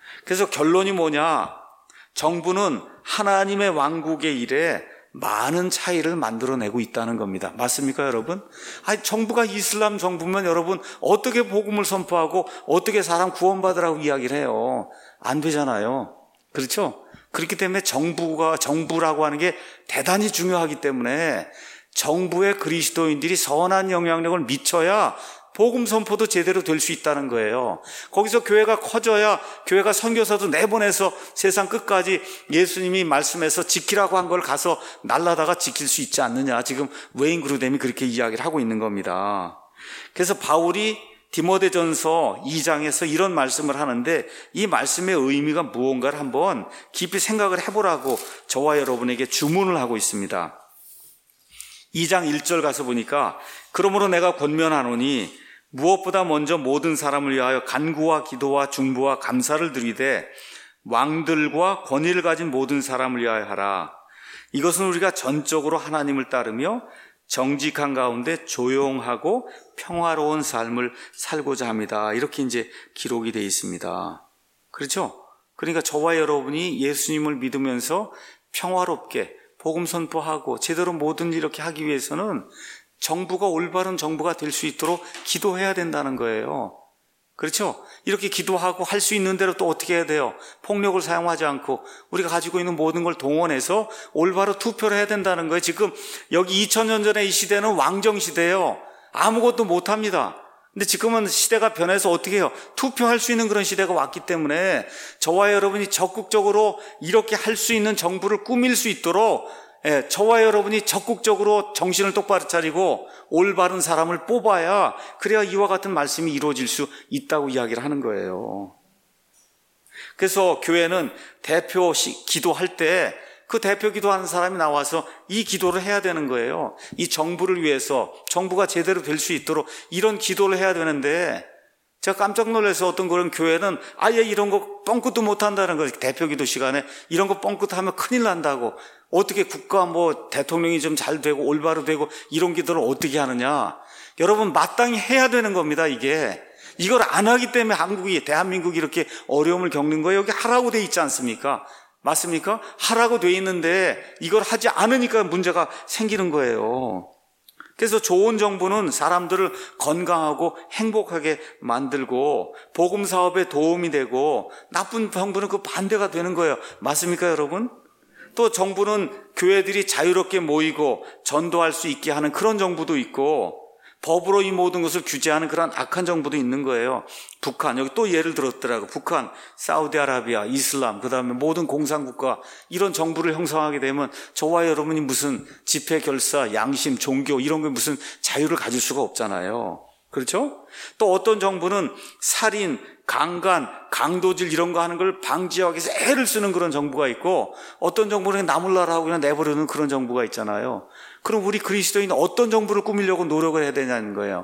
그래서 결론이 뭐냐? 정부는 하나님의 왕국의 일에 많은 차이를 만들어내고 있다는 겁니다. 맞습니까, 여러분? 정부가 이슬람 정부면 여러분 어떻게 복음을 선포하고 어떻게 사람 구원받으라고 이야기를 해요? 안 되잖아요. 그렇죠? 그렇기 때문에 정부라고 하는 게 대단히 중요하기 때문에 정부의 그리스도인들이 선한 영향력을 미쳐야 복음 선포도 제대로 될 수 있다는 거예요. 거기서 교회가 커져야 교회가 선교사도 내보내서 세상 끝까지 예수님이 말씀해서 지키라고 한 걸 가서 날라다가 지킬 수 있지 않느냐. 지금 웨인 그루뎀이 그렇게 이야기를 하고 있는 겁니다. 그래서 바울이 디모데전서 2장에서 이런 말씀을 하는데 이 말씀의 의미가 무언가를 한번 깊이 생각을 해보라고 저와 여러분에게 주문을 하고 있습니다. 2장 1절 가서 보니까 그러므로 내가 권면하노니 무엇보다 먼저 모든 사람을 위하여 간구와 기도와 중보와 감사를 드리되 왕들과 권위를 가진 모든 사람을 위하여 하라. 이것은 우리가 전적으로 하나님을 따르며 정직한 가운데 조용하고 평화로운 삶을 살고자 합니다. 이렇게 이제 기록이 되어 있습니다. 그렇죠? 그러니까 저와 여러분이 예수님을 믿으면서 평화롭게 복음 선포하고 제대로 모든 일 이렇게 하기 위해서는 정부가 올바른 정부가 될 수 있도록 기도해야 된다는 거예요. 그렇죠? 이렇게 기도하고 할 수 있는 대로 또 어떻게 해야 돼요? 폭력을 사용하지 않고 우리가 가지고 있는 모든 걸 동원해서 올바로 투표를 해야 된다는 거예요. 지금 여기 2000년 전에 이 시대는 왕정 시대예요. 아무것도 못합니다. 근데 지금은 시대가 변해서 어떻게 해요? 투표할 수 있는 그런 시대가 왔기 때문에 저와 여러분이 적극적으로 이렇게 할 수 있는 정부를 꾸밀 수 있도록 저와 여러분이 적극적으로 정신을 똑바로 차리고 올바른 사람을 뽑아야 그래야 이와 같은 말씀이 이루어질 수 있다고 이야기를 하는 거예요. 그래서 교회는 대표 기도할 때 그 대표 기도하는 사람이 나와서 이 기도를 해야 되는 거예요. 이 정부를 위해서 정부가 제대로 될 수 있도록 이런 기도를 해야 되는데 제가 깜짝 놀라서 어떤 그런 교회는 아예 이런 거 뻥끗도 못한다는 거예요. 대표 기도 시간에 이런 거 뻥끗하면 큰일 난다고. 어떻게 국가 대통령이 좀 잘 되고 올바로 되고 이런 기도를 어떻게 하느냐. 여러분 마땅히 해야 되는 겁니다. 이걸 안 하기 때문에 대한민국이 이렇게 어려움을 겪는 거예요. 여기 하라고 돼 있지 않습니까? 맞습니까? 하라고 돼 있는데 이걸 하지 않으니까 문제가 생기는 거예요. 그래서 좋은 정부는 사람들을 건강하고 행복하게 만들고 복음 사업에 도움이 되고 나쁜 정부는 그 반대가 되는 거예요. 맞습니까, 여러분? 또 정부는 교회들이 자유롭게 모이고 전도할 수 있게 하는 그런 정부도 있고 법으로 이 모든 것을 규제하는 그런 악한 정부도 있는 거예요. 북한, 여기 또 예를 들었더라고요. 북한, 사우디아라비아, 이슬람, 그 다음에 모든 공산국가 이런 정부를 형성하게 되면 저와 여러분이 무슨 집회, 결사, 양심, 종교 이런 게 무슨 자유를 가질 수가 없잖아요. 그렇죠? 또 어떤 정부는 살인, 강간, 강도질 이런 거 하는 걸 방지하기 위해서 애를 쓰는 그런 정부가 있고 어떤 정부는 남을 나라하고 그냥 내버려두는 그런 정부가 있잖아요. 그럼 우리 그리스도인은 어떤 정부를 꾸미려고 노력을 해야 되냐는 거예요.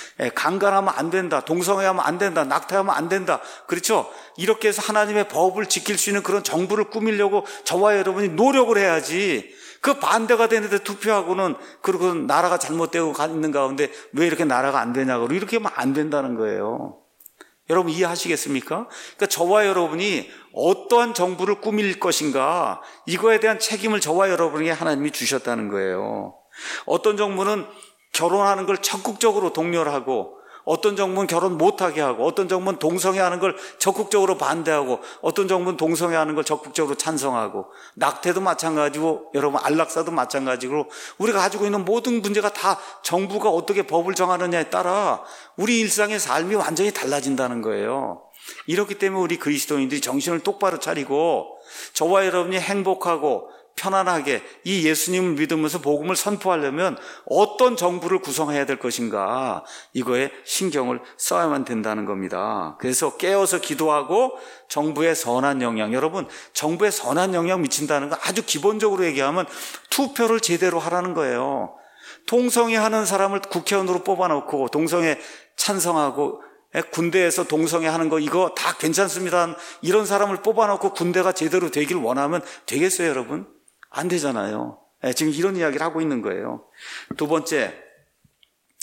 강간하면 안 된다, 동성애하면 안 된다, 낙태하면 안 된다. 그렇죠? 이렇게 해서 하나님의 법을 지킬 수 있는 그런 정부를 꾸미려고 저와 여러분이 노력을 해야지. 그 반대가 되는데 투표하고는 그리고 나라가 잘못되고 있는 가운데 왜 이렇게 나라가 안 되냐고 이렇게 하면 안 된다는 거예요. 여러분 이해하시겠습니까? 그러니까 저와 여러분이 어떠한 정부를 꾸밀 것인가 이거에 대한 책임을 저와 여러분에게 하나님이 주셨다는 거예요. 어떤 정부는 결혼하는 걸 적극적으로 독려를 하고 어떤 정부는 결혼 못하게 하고 어떤 정부는 동성애하는 걸 적극적으로 반대하고 어떤 정부는 동성애하는 걸 적극적으로 찬성하고 낙태도 마찬가지고 여러분 안락사도 마찬가지고 우리가 가지고 있는 모든 문제가 다 정부가 어떻게 법을 정하느냐에 따라 우리 일상의 삶이 완전히 달라진다는 거예요. 이렇기 때문에 우리 그리스도인들이 정신을 똑바로 차리고 저와 여러분이 행복하고 편안하게 이 예수님을 믿으면서 복음을 선포하려면 어떤 정부를 구성해야 될 것인가 이거에 신경을 써야만 된다는 겁니다. 그래서 깨어서 기도하고 정부의 선한 영향, 여러분 정부의 선한 영향 미친다는 건 아주 기본적으로 얘기하면 투표를 제대로 하라는 거예요. 동성애 하는 사람을 국회의원으로 뽑아놓고 동성애 찬성하고 군대에서 동성애 하는 거 이거 다 괜찮습니다 이런 사람을 뽑아놓고 군대가 제대로 되길 원하면 되겠어요, 여러분? 안 되잖아요. 지금 이런 이야기를 하고 있는 거예요. 두 번째,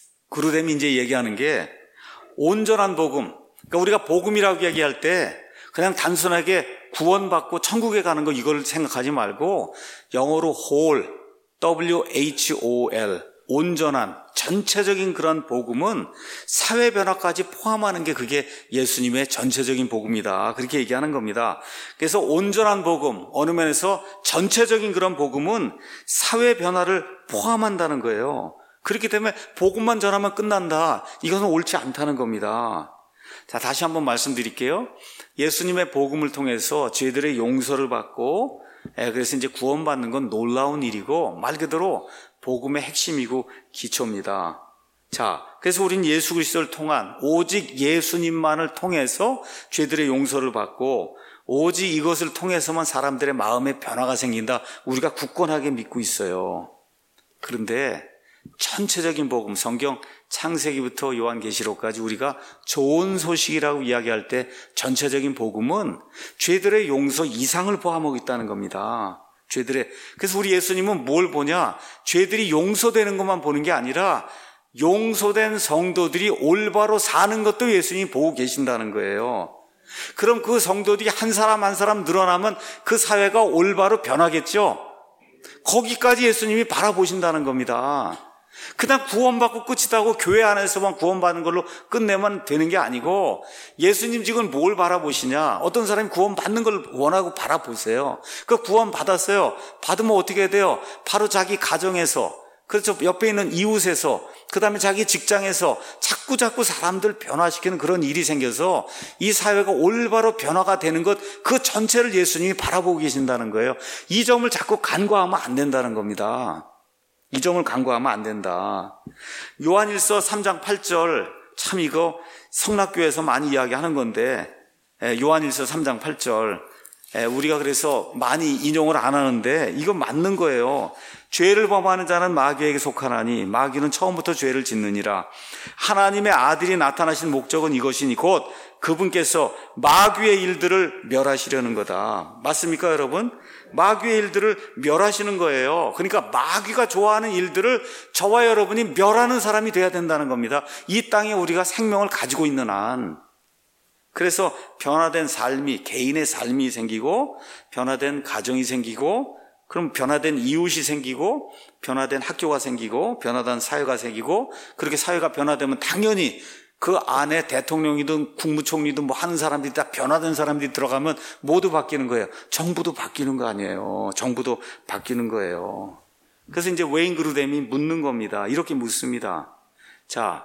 그루뎀이 이제 얘기하는 게 온전한 복음. 그러니까 우리가 복음이라고 얘기할 때 그냥 단순하게 구원받고 천국에 가는 거 이걸 생각하지 말고 영어로 whole, WHOL, 온전한 전체적인 그런 복음은 사회 변화까지 포함하는 게 그게 예수님의 전체적인 복음이다. 그렇게 얘기하는 겁니다. 그래서 온전한 복음, 어느 면에서 전체적인 그런 복음은 사회 변화를 포함한다는 거예요. 그렇기 때문에 복음만 전하면 끝난다. 이것은 옳지 않다는 겁니다. 자, 다시 한번 말씀드릴게요. 예수님의 복음을 통해서 죄들의 용서를 받고 그래서 이제 구원받는 건 놀라운 일이고 말 그대로 복음의 핵심이고 기초입니다. 자, 그래서 우린 예수 그리스도를 통한 오직 예수님만을 통해서 죄들의 용서를 받고 오직 이것을 통해서만 사람들의 마음에 변화가 생긴다. 우리가 굳건하게 믿고 있어요. 그런데 전체적인 복음, 성경 창세기부터 요한계시록까지 우리가 좋은 소식이라고 이야기할 때 전체적인 복음은 죄들의 용서 이상을 포함하고 있다는 겁니다. 그래서 우리 예수님은 뭘 보냐? 죄들이 용서되는 것만 보는 게 아니라 용서된 성도들이 올바로 사는 것도 예수님이 보고 계신다는 거예요. 그럼 그 성도들이 한 사람 한 사람 늘어나면 그 사회가 올바로 변하겠죠? 거기까지 예수님이 바라보신다는 겁니다. 그냥 구원받고 끝이다고 교회 안에서만 구원받는 걸로 끝내면 되는 게 아니고 예수님 지금 뭘 바라보시냐? 어떤 사람이 구원받는 걸 원하고 바라보세요. 그 구원받았어요. 받으면 어떻게 해야 돼요? 바로 자기 가정에서, 그렇죠, 옆에 있는 이웃에서, 그 다음에 자기 직장에서 자꾸 사람들 변화시키는 그런 일이 생겨서 이 사회가 올바로 변화가 되는 것, 그 전체를 예수님이 바라보고 계신다는 거예요. 이 점을 자꾸 간과하면 안 된다는 겁니다. 이 점을 간과하면 안 된다. 요한일서 3장 8절, 참 이거 성락교에서 많이 이야기하는 건데, 요한일서 3장 8절, 우리가 그래서 많이 인용을 안 하는데 이거 맞는 거예요. 죄를 범하는 자는 마귀에게 속하나니 마귀는 처음부터 죄를 짓느니라. 하나님의 아들이 나타나신 목적은 이것이니 곧 그분께서 마귀의 일들을 멸하시려는 거다. 맞습니까, 여러분? 마귀의 일들을 멸하시는 거예요. 그러니까 마귀가 좋아하는 일들을 저와 여러분이 멸하는 사람이 돼야 된다는 겁니다. 이 땅에 우리가 생명을 가지고 있는 한. 그래서 변화된 삶이, 개인의 삶이 생기고 변화된 가정이 생기고 그럼 변화된 이웃이 생기고 변화된 학교가 생기고 변화된 사회가 생기고 그렇게 사회가 변화되면 당연히 그 안에 대통령이든 국무총리든 뭐 하는 사람들이 다 변화된 사람들이 들어가면 모두 바뀌는 거예요. 정부도 바뀌는 거 아니에요. 정부도 바뀌는 거예요. 그래서 이제 웨인 그루뎀이 묻는 겁니다. 이렇게 묻습니다. 자,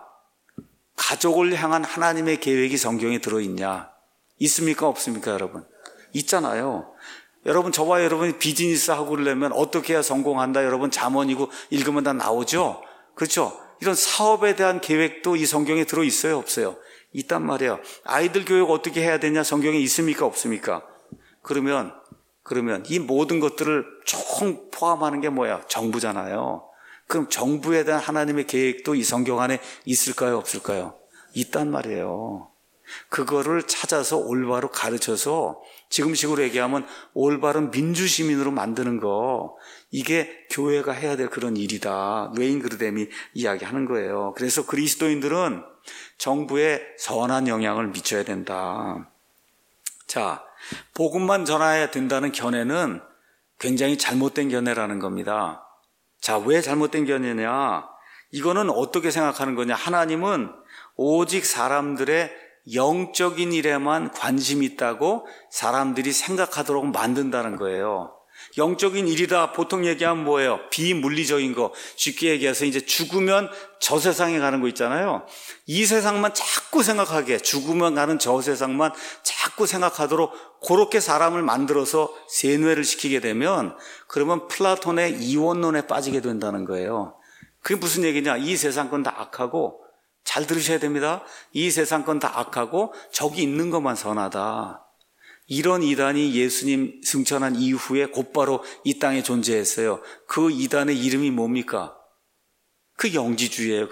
가족을 향한 하나님의 계획이 성경에 들어있냐? 있습니까? 없습니까, 여러분? 있잖아요. 여러분, 저와 여러분이 비즈니스 하고 그러려면 어떻게 해야 성공한다? 여러분, 잠언이고 읽으면 다 나오죠? 그렇죠? 이런 사업에 대한 계획도 이 성경에 들어있어요? 없어요? 있단 말이에요. 아이들 교육 어떻게 해야 되냐? 성경에 있습니까? 없습니까? 그러면 이 모든 것들을 총 포함하는 게 뭐야? 정부잖아요. 그럼 정부에 대한 하나님의 계획도 이 성경 안에 있을까요? 없을까요? 있단 말이에요. 그거를 찾아서 올바로 가르쳐서 지금식으로 얘기하면 올바른 민주시민으로 만드는 거, 이게 교회가 해야 될 그런 일이다. 웨인 그루뎀이 이야기하는 거예요. 그래서 그리스도인들은 정부에 선한 영향을 미쳐야 된다. 자, 복음만 전해야 된다는 견해는 굉장히 잘못된 견해라는 겁니다. 자, 왜 잘못된 견해냐? 이거는 어떻게 생각하는 거냐? 하나님은 오직 사람들의 영적인 일에만 관심이 있다고 사람들이 생각하도록 만든다는 거예요. 영적인 일이다 보통 얘기하면 뭐예요? 비물리적인 거. 쉽게 얘기해서 이제 죽으면 저 세상에 가는 거 있잖아요. 이 세상만 자꾸 생각하게, 죽으면 가는 저 세상만 자꾸 생각하도록 그렇게 사람을 만들어서 세뇌를 시키게 되면 그러면 플라톤의 이원론에 빠지게 된다는 거예요. 그게 무슨 얘기냐? 이 세상 건 다 악하고, 잘 들으셔야 됩니다. 이 세상 건 다 악하고 저기 있는 것만 선하다. 이런 이단이 예수님 승천한 이후에 곧바로 이 땅에 존재했어요. 그 이단의 이름이 뭡니까? 그 영지주의예요.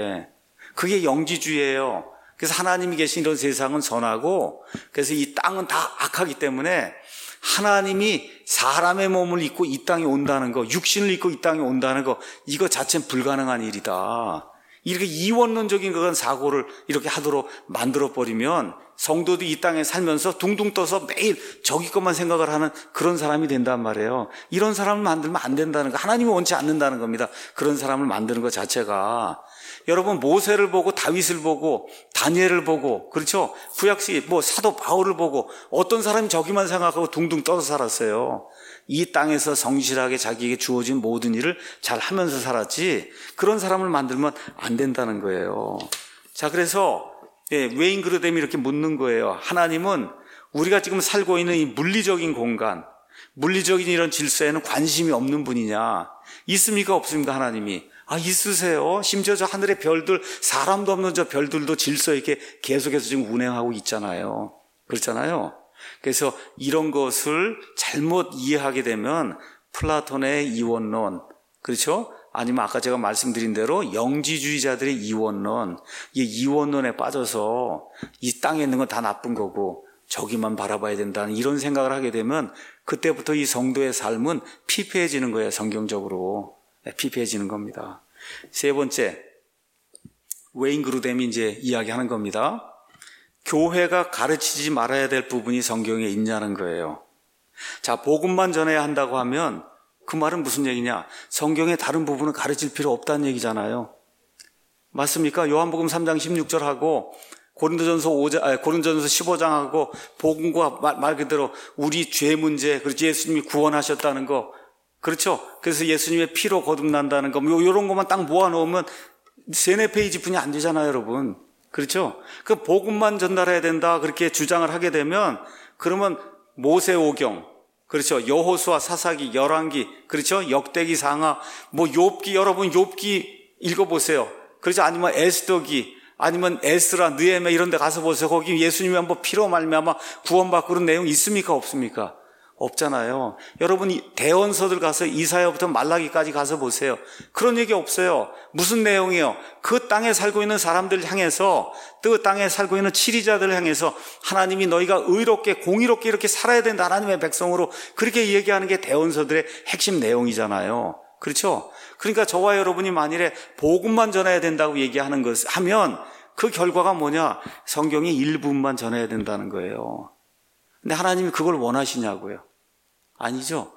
그게 영지주의예요. 그래서 하나님이 계신 이런 세상은 선하고, 그래서 이 땅은 다 악하기 때문에 하나님이 사람의 몸을 입고 이 땅에 온다는 거, 육신을 입고 이 땅에 온다는 거, 이거 자체는 불가능한 일이다. 이렇게 이원론적인 그런 사고를 이렇게 하도록 만들어버리면 성도도 이 땅에 살면서 둥둥 떠서 매일 저기 것만 생각을 하는 그런 사람이 된단 말이에요. 이런 사람을 만들면 안 된다는 거, 하나님이 원치 않는다는 겁니다. 그런 사람을 만드는 것 자체가. 여러분, 모세를 보고 다윗을 보고 다니엘을 보고, 그렇죠? 구약시 사도 바울을 보고 어떤 사람이 저기만 생각하고 둥둥 떠서 살았어요. 이 땅에서 성실하게 자기에게 주어진 모든 일을 잘 하면서 살았지, 그런 사람을 만들면 안 된다는 거예요. 자, 그래서 왜 인그루뎀이 이렇게 묻는 거예요. 하나님은 우리가 지금 살고 있는 이 물리적인 공간, 물리적인 이런 질서에는 관심이 없는 분이냐? 있습니까? 없습니까? 하나님이. 있으세요. 심지어 저 하늘의 별들, 사람도 없는 저 별들도 질서 있게 계속해서 지금 운행하고 있잖아요. 그렇잖아요. 그래서 이런 것을 잘못 이해하게 되면 플라톤의 이원론, 그렇죠? 아니면 아까 제가 말씀드린 대로 영지주의자들의 이원론, 이 이원론에 빠져서 이 땅에 있는 건 다 나쁜 거고 저기만 바라봐야 된다는 이런 생각을 하게 되면 그때부터 이 성도의 삶은 피폐해지는 거예요. 성경적으로 피폐해지는 겁니다. 세 번째, 웨인 그루뎀이 이제 이야기하는 겁니다. 교회가 가르치지 말아야 될 부분이 성경에 있냐는 거예요. 자, 복음만 전해야 한다고 하면 그 말은 무슨 얘기냐? 성경의 다른 부분은 가르칠 필요 없다는 얘기잖아요. 맞습니까? 요한복음 3장 16절하고 고린도전서 15장하고 복음과 말 그대로 우리 죄 문제, 그렇지, 예수님이 구원하셨다는 거, 그렇죠? 그래서 예수님의 피로 거듭난다는 거, 이런 것만 딱 모아놓으면 3-4페이지뿐이 안 되잖아요, 여러분. 그렇죠? 그 복음만 전달해야 된다, 그렇게 주장을 하게 되면, 그러면 모세오경, 그렇죠? 여호수아, 사사기, 열왕기, 그렇죠? 역대기, 상하, 욥기, 여러분 욥기 읽어보세요. 그렇죠? 아니면 에스더기, 아니면 에스라, 느헤미야 이런 데 가서 보세요. 거기 예수님이 한번 피로 말미암아 구원받고 그런 내용 있습니까? 없습니까? 없잖아요. 여러분 대언서들 가서 이사야부터 말라기까지 가서 보세요. 그런 얘기 없어요. 무슨 내용이에요? 그 땅에 살고 있는 사람들 향해서, 그 땅에 살고 있는 치리자들을 향해서 하나님이 너희가 의롭게 공의롭게 이렇게 살아야 된다, 하나님의 백성으로, 그렇게 얘기하는 게 대언서들의 핵심 내용이잖아요. 그렇죠? 그러니까 저와 여러분이 만일에 복음만 전해야 된다고 얘기하는 것을 하면 그 결과가 뭐냐? 성경의 일부분만 전해야 된다는 거예요. 근데 하나님이 그걸 원하시냐고요? 아니죠.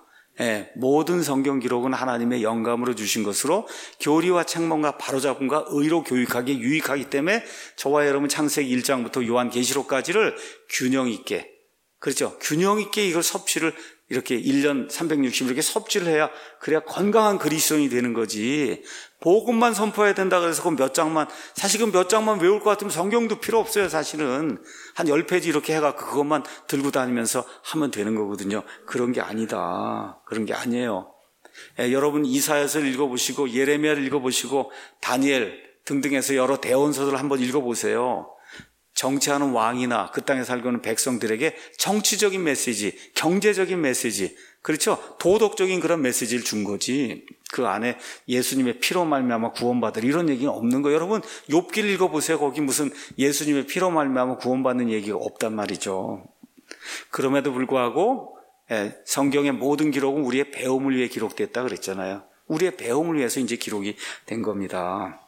모든 성경 기록은 하나님의 영감으로 주신 것으로 교리와 책망과 바로잡음과 의로 교육하기에 유익하기 때문에 저와 여러분 창세기 1장부터 요한계시록까지를 균형 있게, 그렇죠? 균형 있게 이걸 섭취를 이렇게 1년 360일 이렇게 섭취를 해야, 그래야 건강한 그리스도인이 되는 거지. 복음만 선포해야 된다 그래서 그 몇 장만, 사실 그 몇 장만 외울 것 같으면 성경도 필요 없어요. 사실은 한 10페이지 이렇게 해갖고 그것만 들고 다니면서 하면 되는 거거든요. 그런 게 아니다. 그런 게 아니에요. 여러분 이사야서를 읽어보시고 예레미야를 읽어보시고 다니엘 등등해서 여러 대언서들을 한번 읽어보세요. 정치하는 왕이나 그 땅에 살고 있는 백성들에게 정치적인 메시지, 경제적인 메시지, 그렇죠? 도덕적인 그런 메시지를 준 거지. 그 안에 예수님의 피로 말미암아 구원받을 이런 얘기는 없는 거예요. 여러분 욥기를 읽어보세요. 거기 무슨 예수님의 피로 말미암아 구원받는 얘기가 없단 말이죠. 그럼에도 불구하고 성경의 모든 기록은 우리의 배움을 위해 기록됐다 그랬잖아요. 우리의 배움을 위해서 이제 기록이 된 겁니다.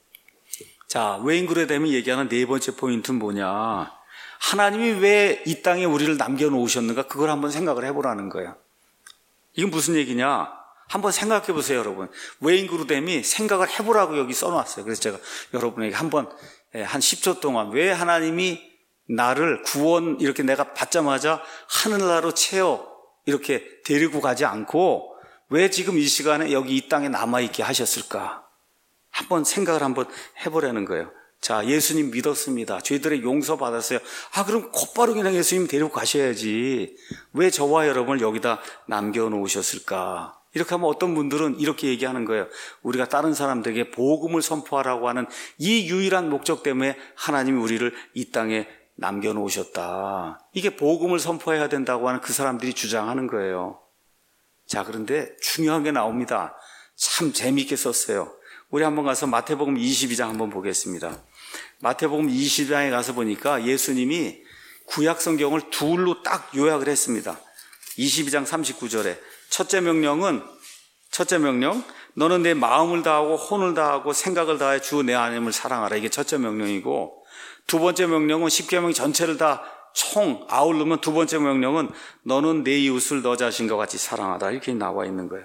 자, 웨인 그루뎀이 얘기하는 네 번째 포인트는 뭐냐? 하나님이 왜 이 땅에 우리를 남겨놓으셨는가? 그걸 한번 생각을 해보라는 거예요. 이건 무슨 얘기냐? 한번 생각해 보세요, 여러분. 웨인 그루뎀이 생각을 해보라고 여기 써놨어요. 그래서 제가 여러분에게 한번 한 10초 동안 왜 하나님이 나를 구원 이렇게 내가 받자마자 하늘나라로 채워 이렇게 데리고 가지 않고 왜 지금 이 시간에 여기 이 땅에 남아있게 하셨을까? 한번 생각을 한번 해보라는 거예요. 자, 예수님 믿었습니다. 죄들의 용서 받았어요. 그럼 곧바로 그냥 예수님 데리고 가셔야지. 왜 저와 여러분을 여기다 남겨놓으셨을까? 이렇게 하면 어떤 분들은 이렇게 얘기하는 거예요. 우리가 다른 사람들에게 복음을 선포하라고 하는 이 유일한 목적 때문에 하나님이 우리를 이 땅에 남겨놓으셨다. 이게 복음을 선포해야 된다고 하는 그 사람들이 주장하는 거예요. 자, 그런데 중요한 게 나옵니다. 참 재미있게 썼어요. 우리 한번 가서 마태복음 22장 한번 보겠습니다. 마태복음 22장에 가서 보니까 예수님이 구약 성경을 둘로 딱 요약을 했습니다. 22장 39절에 첫째 명령 너는 내 마음을 다하고 혼을 다하고 생각을 다해 주 내 하나님을 사랑하라. 이게 첫째 명령이고, 두 번째 명령은 십계명 전체를 다 총 아울르면 두 번째 명령은 너는 내 이웃을 너 자신과 같이 사랑하라. 이렇게 나와 있는 거예요.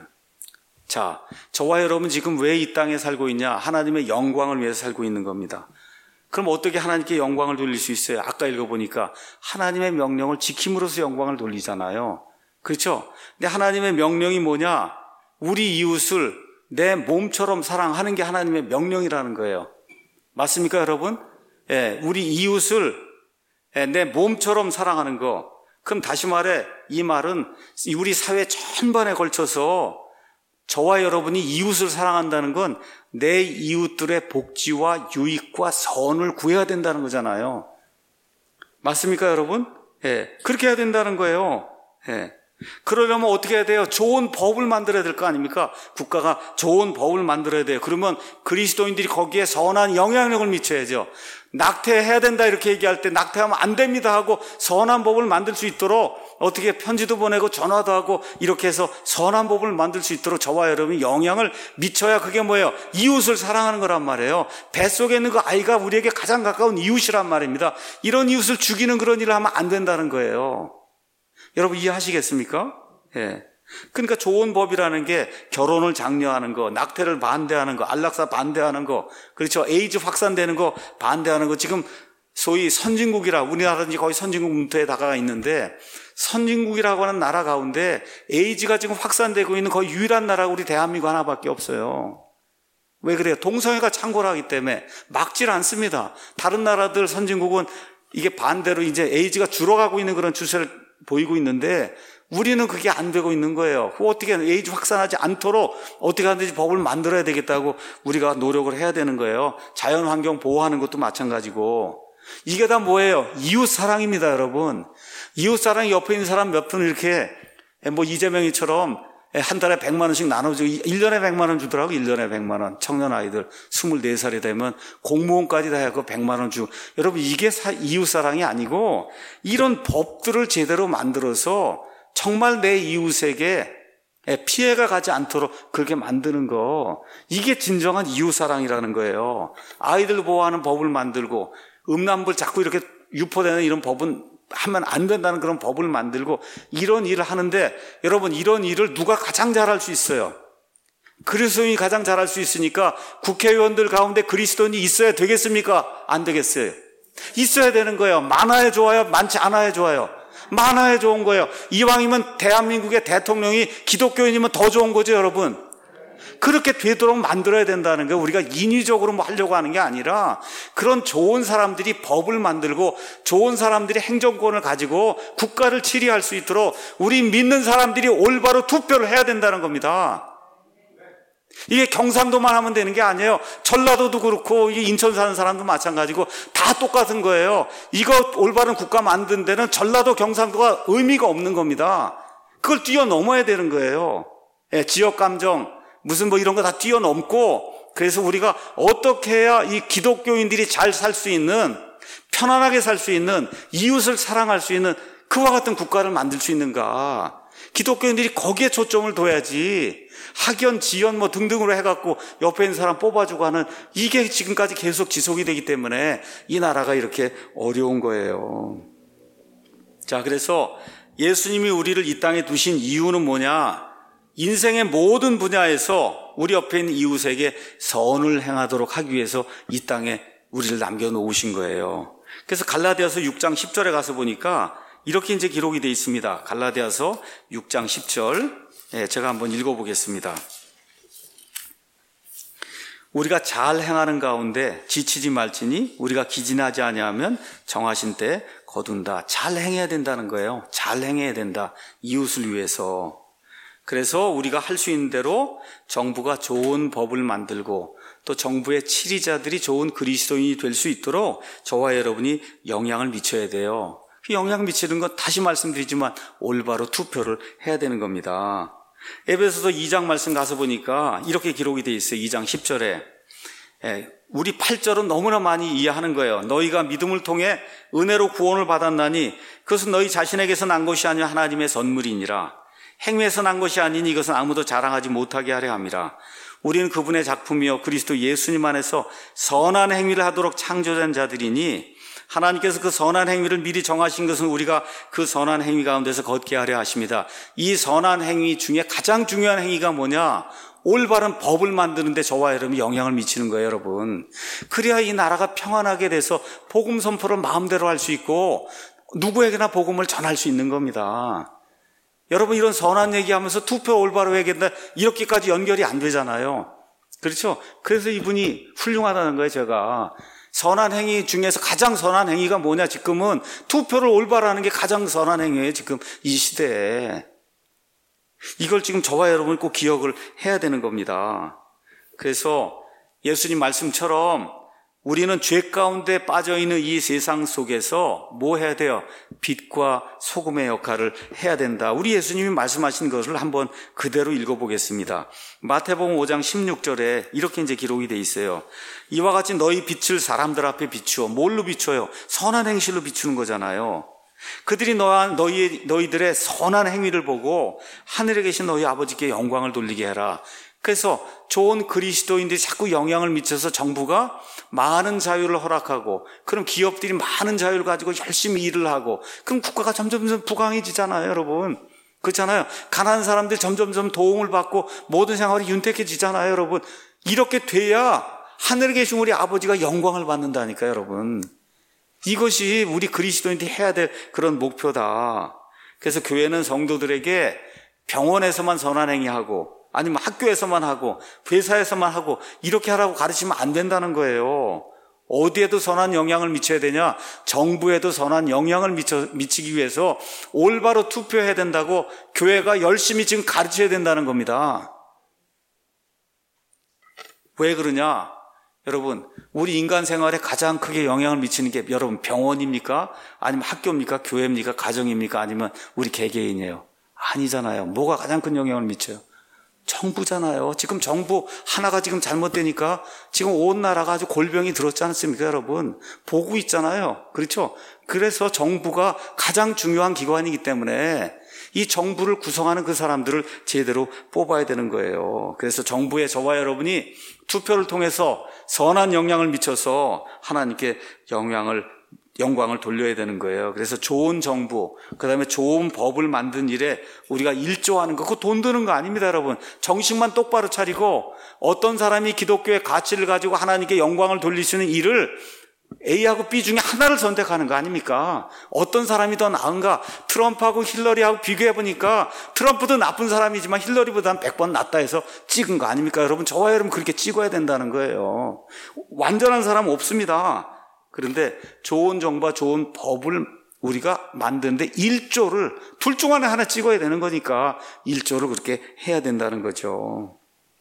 자, 저와 여러분 지금 왜 이 땅에 살고 있냐? 하나님의 영광을 위해서 살고 있는 겁니다. 그럼 어떻게 하나님께 영광을 돌릴 수 있어요? 아까 읽어보니까 하나님의 명령을 지킴으로써 영광을 돌리잖아요. 그렇죠? 근데 하나님의 명령이 뭐냐? 우리 이웃을 내 몸처럼 사랑하는 게 하나님의 명령이라는 거예요. 맞습니까, 여러분? 예, 우리 이웃을 내 몸처럼 사랑하는 거. 그럼 다시 말해, 이 말은 우리 사회 전반에 걸쳐서 저와 여러분이 이웃을 사랑한다는 건 내 이웃들의 복지와 유익과 선을 구해야 된다는 거잖아요. 맞습니까, 여러분? 예, 그렇게 해야 된다는 거예요. 예. 그러려면 어떻게 해야 돼요? 좋은 법을 만들어야 될 거 아닙니까? 국가가 좋은 법을 만들어야 돼요. 그러면 그리스도인들이 거기에 선한 영향력을 미쳐야죠. 낙태해야 된다 이렇게 얘기할 때 낙태하면 안 됩니다 하고 선한 법을 만들 수 있도록 어떻게 편지도 보내고 전화도 하고 이렇게 해서 선한 법을 만들 수 있도록 저와 여러분이 영향을 미쳐야 그게 뭐예요? 이웃을 사랑하는 거란 말이에요. 뱃속에 있는 그 아이가 우리에게 가장 가까운 이웃이란 말입니다. 이런 이웃을 죽이는 그런 일을 하면 안 된다는 거예요. 여러분 이해하시겠습니까? 예. 그러니까 좋은 법이라는 게 결혼을 장려하는 거, 낙태를 반대하는 거, 안락사 반대하는 거, 그렇죠? 에이즈 확산되는 거 반대하는 거. 지금 소위 선진국이라, 우리나라는 거의 선진국 문턱에 다가가 있는데 선진국이라고 하는 나라 가운데 에이즈가 지금 확산되고 있는 거의 유일한 나라가 우리 대한민국 하나밖에 없어요. 왜 그래요? 동성애가 창궐하기 때문에 막질 않습니다. 다른 나라들 선진국은 이게 반대로 이제 에이즈가 줄어가고 있는 그런 추세를 보이고 있는데 우리는 그게 안 되고 있는 거예요. 어떻게 에이즈 확산하지 않도록 어떻게 하든지 법을 만들어야 되겠다고 우리가 노력을 해야 되는 거예요. 자연환경 보호하는 것도 마찬가지고. 이게 다 뭐예요? 이웃사랑입니다, 여러분. 이웃사랑이 옆에 있는 사람 몇 분 이렇게 뭐 이재명이처럼 한 달에 100만 원씩 나눠주고 1년에 100만 원 주더라고. 1년에 100만 원. 청년 아이들 24살이 되면 공무원까지 다 해서 100만 원 주고. 여러분 이게 이웃사랑이 아니고 이런 법들을 제대로 만들어서 정말 내 이웃에게 피해가 가지 않도록 그렇게 만드는 거, 이게 진정한 이웃사랑이라는 거예요. 아이들 보호하는 법을 만들고 음란물 자꾸 이렇게 유포되는 이런 법은 하면 안 된다는 그런 법을 만들고 이런 일을 하는데 여러분 이런 일을 누가 가장 잘할 수 있어요? 그리스도인이 가장 잘할 수 있으니까 국회의원들 가운데 그리스도인이 있어야 되겠습니까? 안 되겠어요. 있어야 되는 거예요. 많아야 좋아요? 많지 않아야 좋아요? 많아야 좋은 거예요. 이왕이면 대한민국의 대통령이 기독교인이면 더 좋은 거죠, 여러분. 그렇게 되도록 만들어야 된다는 거예요. 우리가 인위적으로 뭐 하려고 하는 게 아니라 그런 좋은 사람들이 법을 만들고 좋은 사람들이 행정권을 가지고 국가를 치리할 수 있도록 우리 믿는 사람들이 올바로 투표를 해야 된다는 겁니다. 이게 경상도만 하면 되는 게 아니에요. 전라도도 그렇고 인천 사는 사람도 마찬가지고 다 똑같은 거예요. 이거 올바른 국가 만든 데는 전라도 경상도가 의미가 없는 겁니다. 그걸 뛰어넘어야 되는 거예요. 예, 지역감정 무슨 뭐 이런 거 다 뛰어넘고, 그래서 우리가 어떻게 해야 이 기독교인들이 잘 살 수 있는, 편안하게 살 수 있는, 이웃을 사랑할 수 있는 그와 같은 국가를 만들 수 있는가. 기독교인들이 거기에 초점을 둬야지 학연, 지연 뭐 등등으로 해갖고 옆에 있는 사람 뽑아주고 하는, 이게 지금까지 계속 지속이 되기 때문에 이 나라가 이렇게 어려운 거예요. 자, 그래서 예수님이 우리를 이 땅에 두신 이유는 뭐냐? 인생의 모든 분야에서 우리 옆에 있는 이웃에게 선을 행하도록 하기 위해서 이 땅에 우리를 남겨놓으신 거예요. 그래서 갈라디아서 6장 10절에 가서 보니까 이렇게 이제 기록이 되어 있습니다. 갈라디아서 6장 10절, 제가 한번 읽어보겠습니다. 우리가 잘 행하는 가운데 지치지 말지니 우리가 기진하지 아니하면 정하신 때 거둔다. 잘 행해야 된다는 거예요. 잘 행해야 된다. 이웃을 위해서. 그래서 우리가 할 수 있는 대로 정부가 좋은 법을 만들고 또 정부의 치리자들이 좋은 그리스도인이 될 수 있도록 저와 여러분이 영향을 미쳐야 돼요. 그 영향 미치는 건 다시 말씀드리지만 올바로 투표를 해야 되는 겁니다. 에베소서 2장 말씀 가서 보니까 이렇게 기록이 되어 있어요. 2장 10절에. 우리 8절은 너무나 많이 이해하는 거예요. 너희가 믿음을 통해 은혜로 구원을 받았나니 그것은 너희 자신에게서 난 것이 아니라 하나님의 선물이니라. 행위에서 난 것이 아니니 이것은 아무도 자랑하지 못하게 하려 함이라. 우리는 그분의 작품이요 그리스도 예수님 안에서 선한 행위를 하도록 창조된 자들이니 하나님께서 그 선한 행위를 미리 정하신 것은 우리가 그 선한 행위 가운데서 걷게 하려 하십니다. 이 선한 행위 중에 가장 중요한 행위가 뭐냐? 올바른 법을 만드는데 저와 여러분이 영향을 미치는 거예요, 여러분. 그래야 이 나라가 평안하게 돼서 복음 선포를 마음대로 할 수 있고 누구에게나 복음을 전할 수 있는 겁니다. 여러분, 이런 선한 얘기하면서 투표 올바로 해야겠다 이렇게까지 연결이 안 되잖아요. 그렇죠? 그래서 이분이 훌륭하다는 거예요. 제가 선한 행위 중에서 가장 선한 행위가 뭐냐? 지금은 투표를 올바로 하는 게 가장 선한 행위예요. 지금 이 시대에. 이걸 지금 저와 여러분이 꼭 기억을 해야 되는 겁니다. 그래서 예수님 말씀처럼 우리는 죄 가운데 빠져있는 이 세상 속에서 뭐 해야 돼요? 빛과 소금의 역할을 해야 된다. 우리 예수님이 말씀하신 것을 한번 그대로 읽어보겠습니다. 마태복음 5장 16절에 이렇게 이제 기록이 돼 있어요. 이와 같이 너희 빛을 사람들 앞에 비추어. 뭘로 비춰요? 선한 행실로 비추는 거잖아요. 그들이 너희들의 선한 행위를 보고 하늘에 계신 너희 아버지께 영광을 돌리게 해라. 그래서 좋은 그리스도인들이 자꾸 영향을 미쳐서 정부가 많은 자유를 허락하고 그럼 기업들이 많은 자유를 가지고 열심히 일을 하고 그럼 국가가 점점 부강해지잖아요, 여러분. 그렇잖아요. 가난한 사람들 점점 도움을 받고 모든 생활이 윤택해지잖아요, 여러분. 이렇게 돼야 하늘에 계신 우리 아버지가 영광을 받는다니까요, 여러분. 이것이 우리 그리스도인들이 해야 될 그런 목표다. 그래서 교회는 성도들에게 병원에서만 선한 행위하고 아니면 학교에서만 하고 회사에서만 하고 이렇게 하라고 가르치면 안 된다는 거예요. 어디에도 선한 영향을 미쳐야 되냐? 정부에도 선한 영향을 미치기 위해서 올바로 투표해야 된다고 교회가 열심히 지금 가르쳐야 된다는 겁니다. 왜 그러냐? 여러분, 우리 인간 생활에 가장 크게 영향을 미치는 게 여러분 병원입니까? 아니면 학교입니까? 교회입니까? 가정입니까? 아니면 우리 개개인이에요? 아니잖아요. 뭐가 가장 큰 영향을 미쳐요? 정부잖아요. 지금 정부 하나가 지금 잘못되니까 지금 온 나라가 아주 골병이 들었지 않습니까, 여러분? 보고 있잖아요. 그렇죠? 그래서 정부가 가장 중요한 기관이기 때문에 이 정부를 구성하는 그 사람들을 제대로 뽑아야 되는 거예요. 그래서 정부에 저와 여러분이 투표를 통해서 선한 영향을 미쳐서 하나님께 영광을 돌려야 되는 거예요. 그래서 좋은 정부, 그 다음에 좋은 법을 만든 일에 우리가 일조하는 거, 그거 돈 드는 거 아닙니다, 여러분. 정신만 똑바로 차리고 어떤 사람이 기독교의 가치를 가지고 하나님께 영광을 돌릴 수 있는 일을 A하고 B 중에 하나를 선택하는 거 아닙니까? 어떤 사람이 더 나은가? 트럼프하고 힐러리하고 비교해보니까 트럼프도 나쁜 사람이지만 힐러리보다 한 100번 낫다 해서 찍은 거 아닙니까? 여러분, 저와 여러분 그렇게 찍어야 된다는 거예요. 완전한 사람 없습니다. 그런데 좋은 정부와 좋은 법을 우리가 만드는데 일조를 둘 중 하나 찍어야 되는 거니까 일조를 그렇게 해야 된다는 거죠.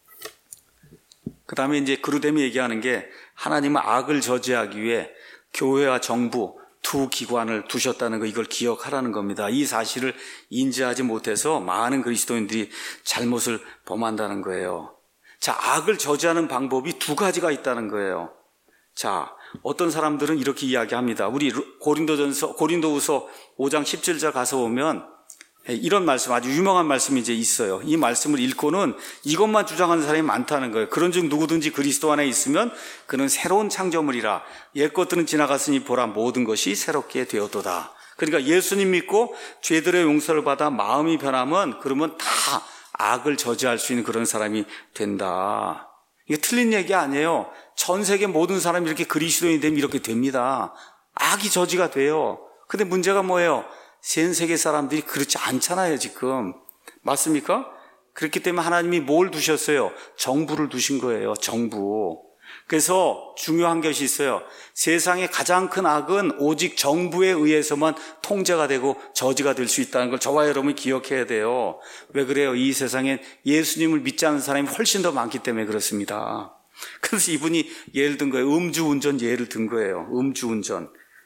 그 다음에 이제 그루뎀이 얘기하는 게 하나님은 악을 저지하기 위해 교회와 정부 두 기관을 두셨다는 거, 이걸 기억하라는 겁니다. 이 사실을 인지하지 못해서 많은 그리스도인들이 잘못을 범한다는 거예요. 자, 악을 저지하는 방법이 두 가지가 있다는 거예요. 자, 어떤 사람들은 이렇게 이야기합니다. 우리 고린도후서 5장 17절 가서 보면 이런 말씀, 아주 유명한 말씀이 이제 있어요. 이 말씀을 읽고는 이것만 주장하는 사람이 많다는 거예요. 그런즉 누구든지 그리스도 안에 있으면 그는 새로운 창조물이라. 옛 것들은 지나갔으니 보라 모든 것이 새롭게 되었도다. 그러니까 예수님 믿고 죄들의 용서를 받아 마음이 변하면 그러면 다 악을 저지할 수 있는 그런 사람이 된다. 이게 틀린 얘기 아니에요. 전 세계 모든 사람이 이렇게 그리스도인이 되면 이렇게 됩니다. 악이 저지가 돼요. 근데 문제가 뭐예요? 전 세계 사람들이 그렇지 않잖아요, 지금. 맞습니까? 그렇기 때문에 하나님이 뭘 두셨어요? 정부를 두신 거예요, 정부. 그래서 중요한 것이 있어요. 세상의 가장 큰 악은 오직 정부에 의해서만 통제가 되고 저지가 될 수 있다는 걸 저와 여러분이 기억해야 돼요. 왜 그래요? 이 세상엔 예수님을 믿지 않는 사람이 훨씬 더 많기 때문에 그렇습니다. 그래서 이분이 예를 든 거예요. 음주운전 예를 든 거예요. 음주운전.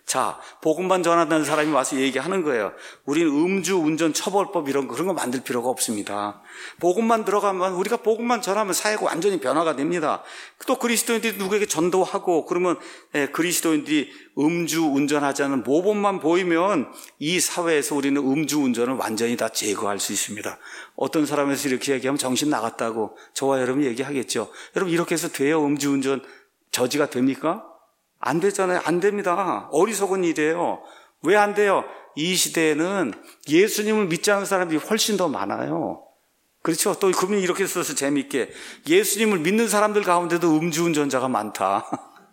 자, 복음만 전하는 사람이 와서 얘기하는 거예요. 우리는 음주운전 처벌법 이런 거, 그런 거 만들 필요가 없습니다. 복음만 들어가면, 우리가 복음만 전하면 사회가 완전히 변화가 됩니다. 또 그리스도인들이 누구에게 전도하고, 그러면 그리스도인들이 음주운전하지 않은 모범만 보이면 이 사회에서 우리는 음주운전을 완전히 다 제거할 수 있습니다. 어떤 사람에서 이렇게 얘기하면 정신 나갔다고 저와 여러분이 얘기하겠죠. 여러분, 이렇게 해서 돼요? 음주운전 저지가 됩니까? 안 되잖아요. 안 됩니다. 어리석은 일이에요. 왜 안 돼요? 이 시대에는 예수님을 믿지 않는 사람들이 훨씬 더 많아요. 그렇죠? 또 그분이 이렇게 써서 재미있게 예수님을 믿는 사람들 가운데도 음주운전자가 많다.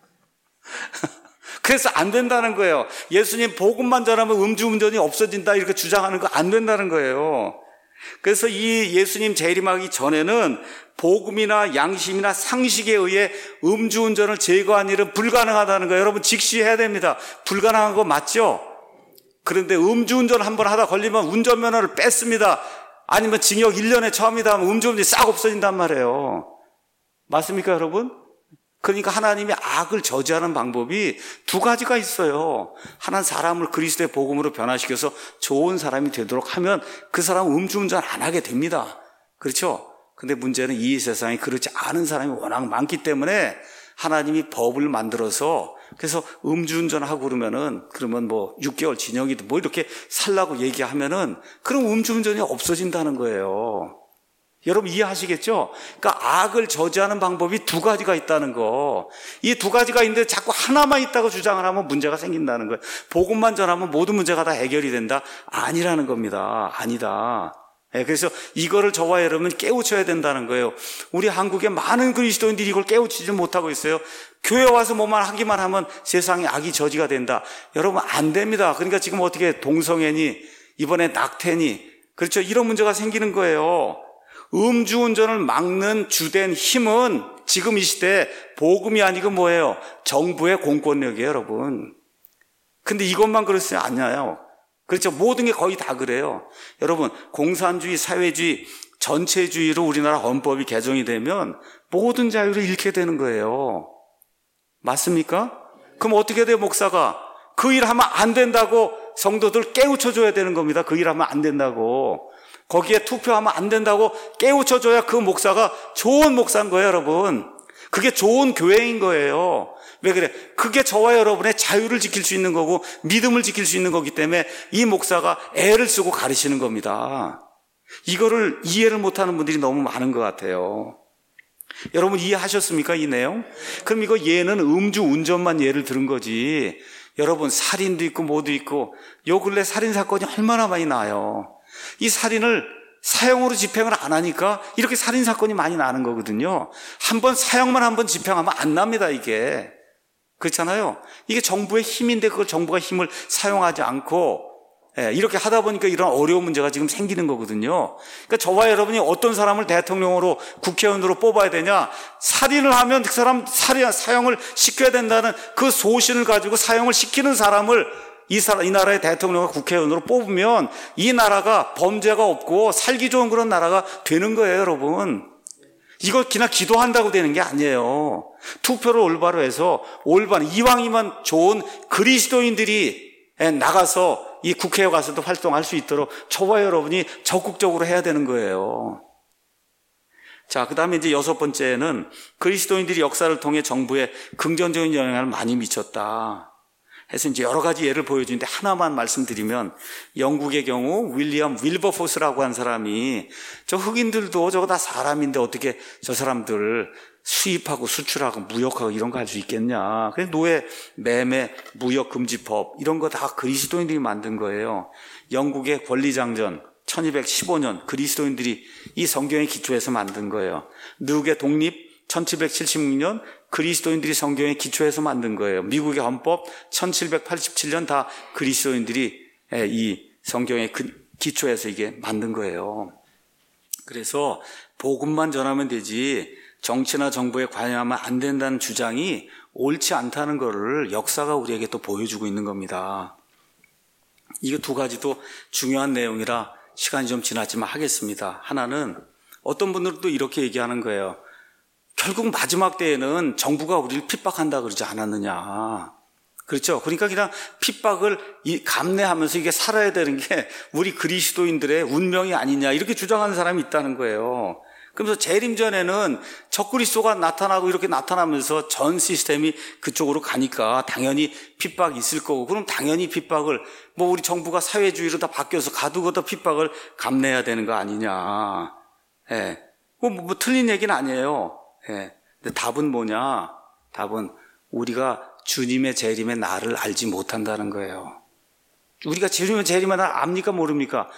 그래서 안 된다는 거예요. 예수님 복음만 전하면 음주운전이 없어진다 이렇게 주장하는 거 안 된다는 거예요. 그래서 이 예수님 재림하기 전에는 복음이나 양심이나 상식에 의해 음주운전을 제거한 일은 불가능하다는 거예요. 여러분 직시해야 됩니다. 불가능한 거 맞죠? 그런데 음주운전 한번 하다 걸리면 운전면허를 뺐습니다. 아니면 징역 1년에 처음이다 하면 음주운전이 싹 없어진단 말이에요. 맞습니까 여러분? 그러니까 하나님이 악을 저지하는 방법이 두 가지가 있어요. 하나는 사람을 그리스도의 복음으로 변화시켜서 좋은 사람이 되도록 하면 그 사람은 음주운전 안 하게 됩니다. 그렇죠? 근데 문제는 이 세상에 그렇지 않은 사람이 워낙 많기 때문에 하나님이 법을 만들어서 그래서 음주운전하고 그러면 뭐 6개월 징역이든 뭐 이렇게 살라고 얘기하면은 그럼 음주운전이 없어진다는 거예요. 여러분 이해하시겠죠? 그러니까 악을 저지하는 방법이 두 가지가 있다는 거. 이 두 가지가 있는데 자꾸 하나만 있다고 주장을 하면 문제가 생긴다는 거예요. 복음만 전하면 모든 문제가 다 해결이 된다? 아니라는 겁니다. 아니다. 그래서 이거를 저와 여러분은 깨우쳐야 된다는 거예요. 우리 한국의 많은 그리스도인들이 이걸 깨우치지 못하고 있어요. 교회 와서 뭐만 하기만 하면 세상에 악이 저지가 된다. 여러분 안 됩니다. 그러니까 지금 어떻게 동성애니 이번에 낙태니 그렇죠? 이런 문제가 생기는 거예요. 음주운전을 막는 주된 힘은 지금 이 시대에 복음이 아니고 뭐예요? 정부의 공권력이에요, 여러분. 근데 이것만 그렇지 않아요. 그렇죠? 모든 게 거의 다 그래요. 여러분, 공산주의, 사회주의, 전체주의로 우리나라 헌법이 개정이 되면 모든 자유를 잃게 되는 거예요. 맞습니까? 그럼 어떻게 돼요, 목사가? 그 일 하면 안 된다고 성도들 깨우쳐줘야 되는 겁니다. 그 일 하면 안 된다고. 거기에 투표하면 안 된다고 깨우쳐줘야 그 목사가 좋은 목사인 거예요, 여러분. 그게 좋은 교회인 거예요. 왜 그래? 그게 저와 여러분의 자유를 지킬 수 있는 거고 믿음을 지킬 수 있는 거기 때문에 이 목사가 애를 쓰고 가르치는 겁니다. 이거를 이해를 못하는 분들이 너무 많은 것 같아요. 여러분 이해하셨습니까? 이 내용? 그럼 이거 얘는 음주운전만 예를 들은 거지. 여러분 살인도 있고 뭐도 있고 요 근래 살인사건이 얼마나 많이 나요. 이 살인을 사형으로 집행을 안 하니까 이렇게 살인사건이 많이 나는 거거든요. 사형만 한 번 집행하면 안 납니다, 이게. 그렇잖아요. 이게 정부의 힘인데 그걸 정부가 힘을 사용하지 않고 이렇게 하다 보니까 이런 어려운 문제가 지금 생기는 거거든요. 그러니까 저와 여러분이 어떤 사람을 대통령으로 국회의원으로 뽑아야 되냐. 살인을 하면 그 사람 사형을 시켜야 된다는 그 소신을 가지고 사형을 시키는 사람을 이 나라의 대통령과 국회의원으로 뽑으면 이 나라가 범죄가 없고 살기 좋은 그런 나라가 되는 거예요, 여러분. 이거 그냥 기도한다고 되는 게 아니에요. 투표를 올바로 해서 이왕이면 좋은 그리스도인들이 나가서 이 국회에 가서도 활동할 수 있도록 저와 여러분이 적극적으로 해야 되는 거예요. 자, 그 다음에 이제 6번째는 그리스도인들이 역사를 통해 정부에 긍정적인 영향을 많이 미쳤다. 해서 이제 여러 가지 예를 보여주는데 하나만 말씀드리면 영국의 경우 윌리엄 윌버포스라고 한 사람이 저 흑인들도 저거 다 사람인데 어떻게 저 사람들을 수입하고 수출하고 무역하고 이런 거 할 수 있겠냐. 그래서 노예, 매매, 무역금지법 이런 거 다 그리스도인들이 만든 거예요. 영국의 권리장전 1215년 그리스도인들이 이 성경에 기초해서 만든 거예요. 미국의 독립 1776년 그리스도인들이 성경에 기초해서 만든 거예요. 미국의 헌법 1787년 다 그리스도인들이 이 성경에 기초해서 이게 만든 거예요. 그래서 복음만 전하면 되지 정치나 정부에 관여하면 안 된다는 주장이 옳지 않다는 것을 역사가 우리에게 또 보여주고 있는 겁니다. 이거 두 가지도 중요한 내용이라 시간이 좀 지났지만 하겠습니다. 하나는 어떤 분들은 또 이렇게 얘기하는 거예요. 결국 마지막 때에는 정부가 우리를 핍박한다 그러지 않았느냐. 그렇죠. 그러니까 그냥 핍박을 감내하면서 이게 살아야 되는 게 우리 그리스도인들의 운명이 아니냐 이렇게 주장하는 사람이 있다는 거예요. 그러면서 재림 전에는 적그리스도가 나타나고 이렇게 나타나면서 전 시스템이 그쪽으로 가니까 당연히 핍박이 있을 거고, 그럼 당연히 핍박을 뭐 우리 정부가 사회주의로 다 바뀌어서 가두고도 핍박을 감내해야 되는 거 아니냐. 예. 뭐 틀린 얘기는 아니에요. 예. 근데 답은 뭐냐? 답은 우리가 주님의 재림의 날을 알지 못한다는 거예요. 우리가 주님의 재림의 날 압니까 모릅니까?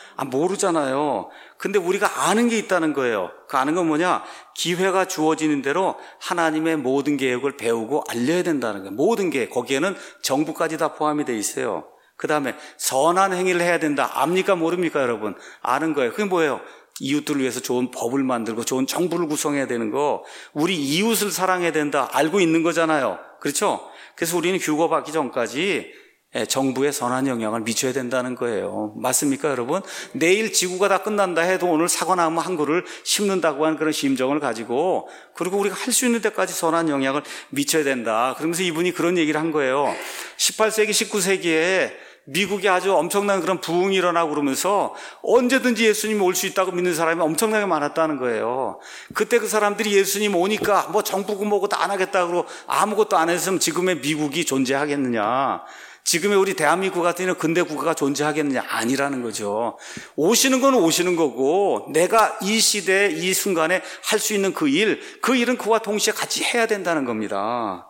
모르잖아요. 근데 우리가 아는 게 있다는 거예요. 그 아는 건 뭐냐? 기회가 주어지는 대로 하나님의 모든 계획을 배우고 알려야 된다는 거예요. 모든 계획, 거기에는 정부까지 다 포함이 돼 있어요. 그 다음에 선한 행위를 해야 된다. 압니까 모릅니까 여러분? 아는 거예요. 그게 뭐예요? 이웃들을 위해서 좋은 법을 만들고 좋은 정부를 구성해야 되는 거, 우리 이웃을 사랑해야 된다. 알고 있는 거잖아요. 그렇죠? 그래서 우리는 휴거받기 전까지 정부에 선한 영향을 미쳐야 된다는 거예요. 맞습니까 여러분? 내일 지구가 다 끝난다 해도 오늘 사과나무 한 그루를 심는다고 하는 그런 심정을 가지고, 그리고 우리가 할 수 있는 데까지 선한 영향을 미쳐야 된다. 그러면서 이분이 그런 얘기를 한 거예요. 18세기 19세기에 미국에 아주 엄청난 그런 부흥이 일어나고 그러면서 언제든지 예수님이 올 수 있다고 믿는 사람이 엄청나게 많았다는 거예요. 그때 그 사람들이 예수님 오니까 뭐 정부고 뭐고 다 안 하겠다 그러고 아무것도 안 했으면 지금의 미국이 존재하겠느냐, 지금의 우리 대한민국 같은 근대 국가가 존재하겠느냐? 아니라는 거죠. 오시는 건 오시는 거고, 내가 이 시대에 이 순간에 할 수 있는 그 일은 그와 동시에 같이 해야 된다는 겁니다.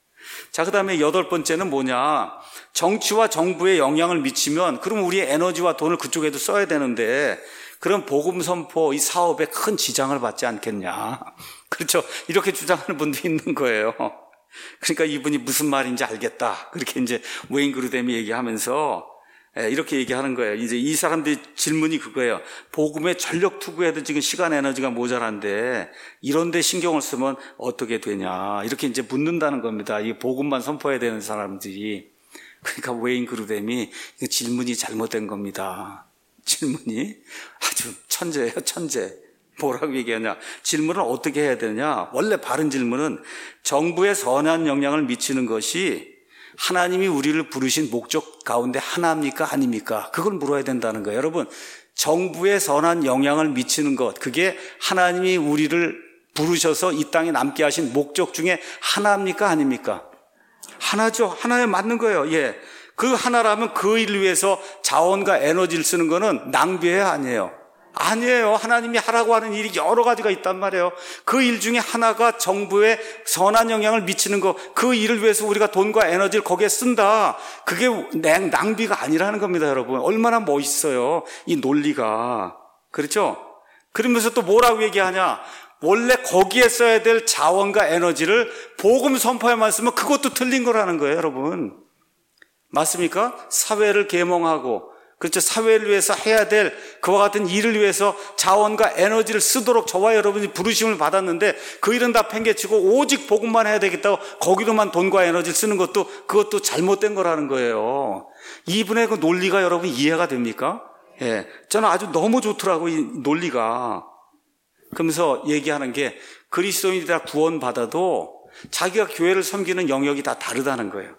자, 그 다음에 8번째는 뭐냐? 정치와 정부에 영향을 미치면 그럼 우리의 에너지와 돈을 그쪽에도 써야 되는데, 그럼 복음 선포 이 사업에 큰 지장을 받지 않겠냐? 그렇죠. 이렇게 주장하는 분도 있는 거예요. 그러니까 이분이 무슨 말인지 알겠다. 그렇게 이제 웨인 그루뎀이 얘기하면서 이렇게 얘기하는 거예요. 이제 이 사람들이 질문이 그거예요. 복음에 전력 투구해도 지금 시간 에너지가 모자란데 이런 데 신경을 쓰면 어떻게 되냐. 이렇게 이제 묻는다는 겁니다. 이 복음만 선포해야 되는 사람들이. 그러니까 웨인 그루뎀이 질문이 잘못된 겁니다. 질문이 아주 천재예요, 천재. 뭐라고 얘기하냐? 질문을 어떻게 해야 되냐? 원래 바른 질문은 정부에 선한 영향을 미치는 것이 하나님이 우리를 부르신 목적 가운데 하나입니까? 아닙니까? 그걸 물어야 된다는 거예요. 여러분, 정부에 선한 영향을 미치는 것, 그게 하나님이 우리를 부르셔서 이 땅에 남게 하신 목적 중에 하나입니까? 아닙니까? 하나죠. 하나에 맞는 거예요. 예. 그 하나라면 그 일을 위해서 자원과 에너지를 쓰는 거는 낭비해야 아니에요. 아니에요. 하나님이 하라고 하는 일이 여러 가지가 있단 말이에요. 그 일 중에 하나가 정부에 선한 영향을 미치는 거, 그 일을 위해서 우리가 돈과 에너지를 거기에 쓴다. 그게 낭비가 아니라는 겁니다, 여러분. 얼마나 멋있어요, 이 논리가. 그렇죠? 그러면서 또 뭐라고 얘기하냐? 원래 거기에 써야 될 자원과 에너지를 복음 선포에만 쓰면 그것도 틀린 거라는 거예요, 여러분. 맞습니까? 사회를 계몽하고, 그렇죠. 사회를 위해서 해야 될 그와 같은 일을 위해서 자원과 에너지를 쓰도록 저와 여러분이 부르심을 받았는데 그 일은 다 팽개치고 오직 복음만 해야 되겠다고 거기로만 돈과 에너지를 쓰는 것도 그것도 잘못된 거라는 거예요. 이분의 그 논리가 여러분 이해가 됩니까? 예, 저는 아주 너무 좋더라고요, 이 논리가. 그러면서 얘기하는 게 그리스도인이 다 구원받아도 자기가 교회를 섬기는 영역이 다 다르다는 거예요.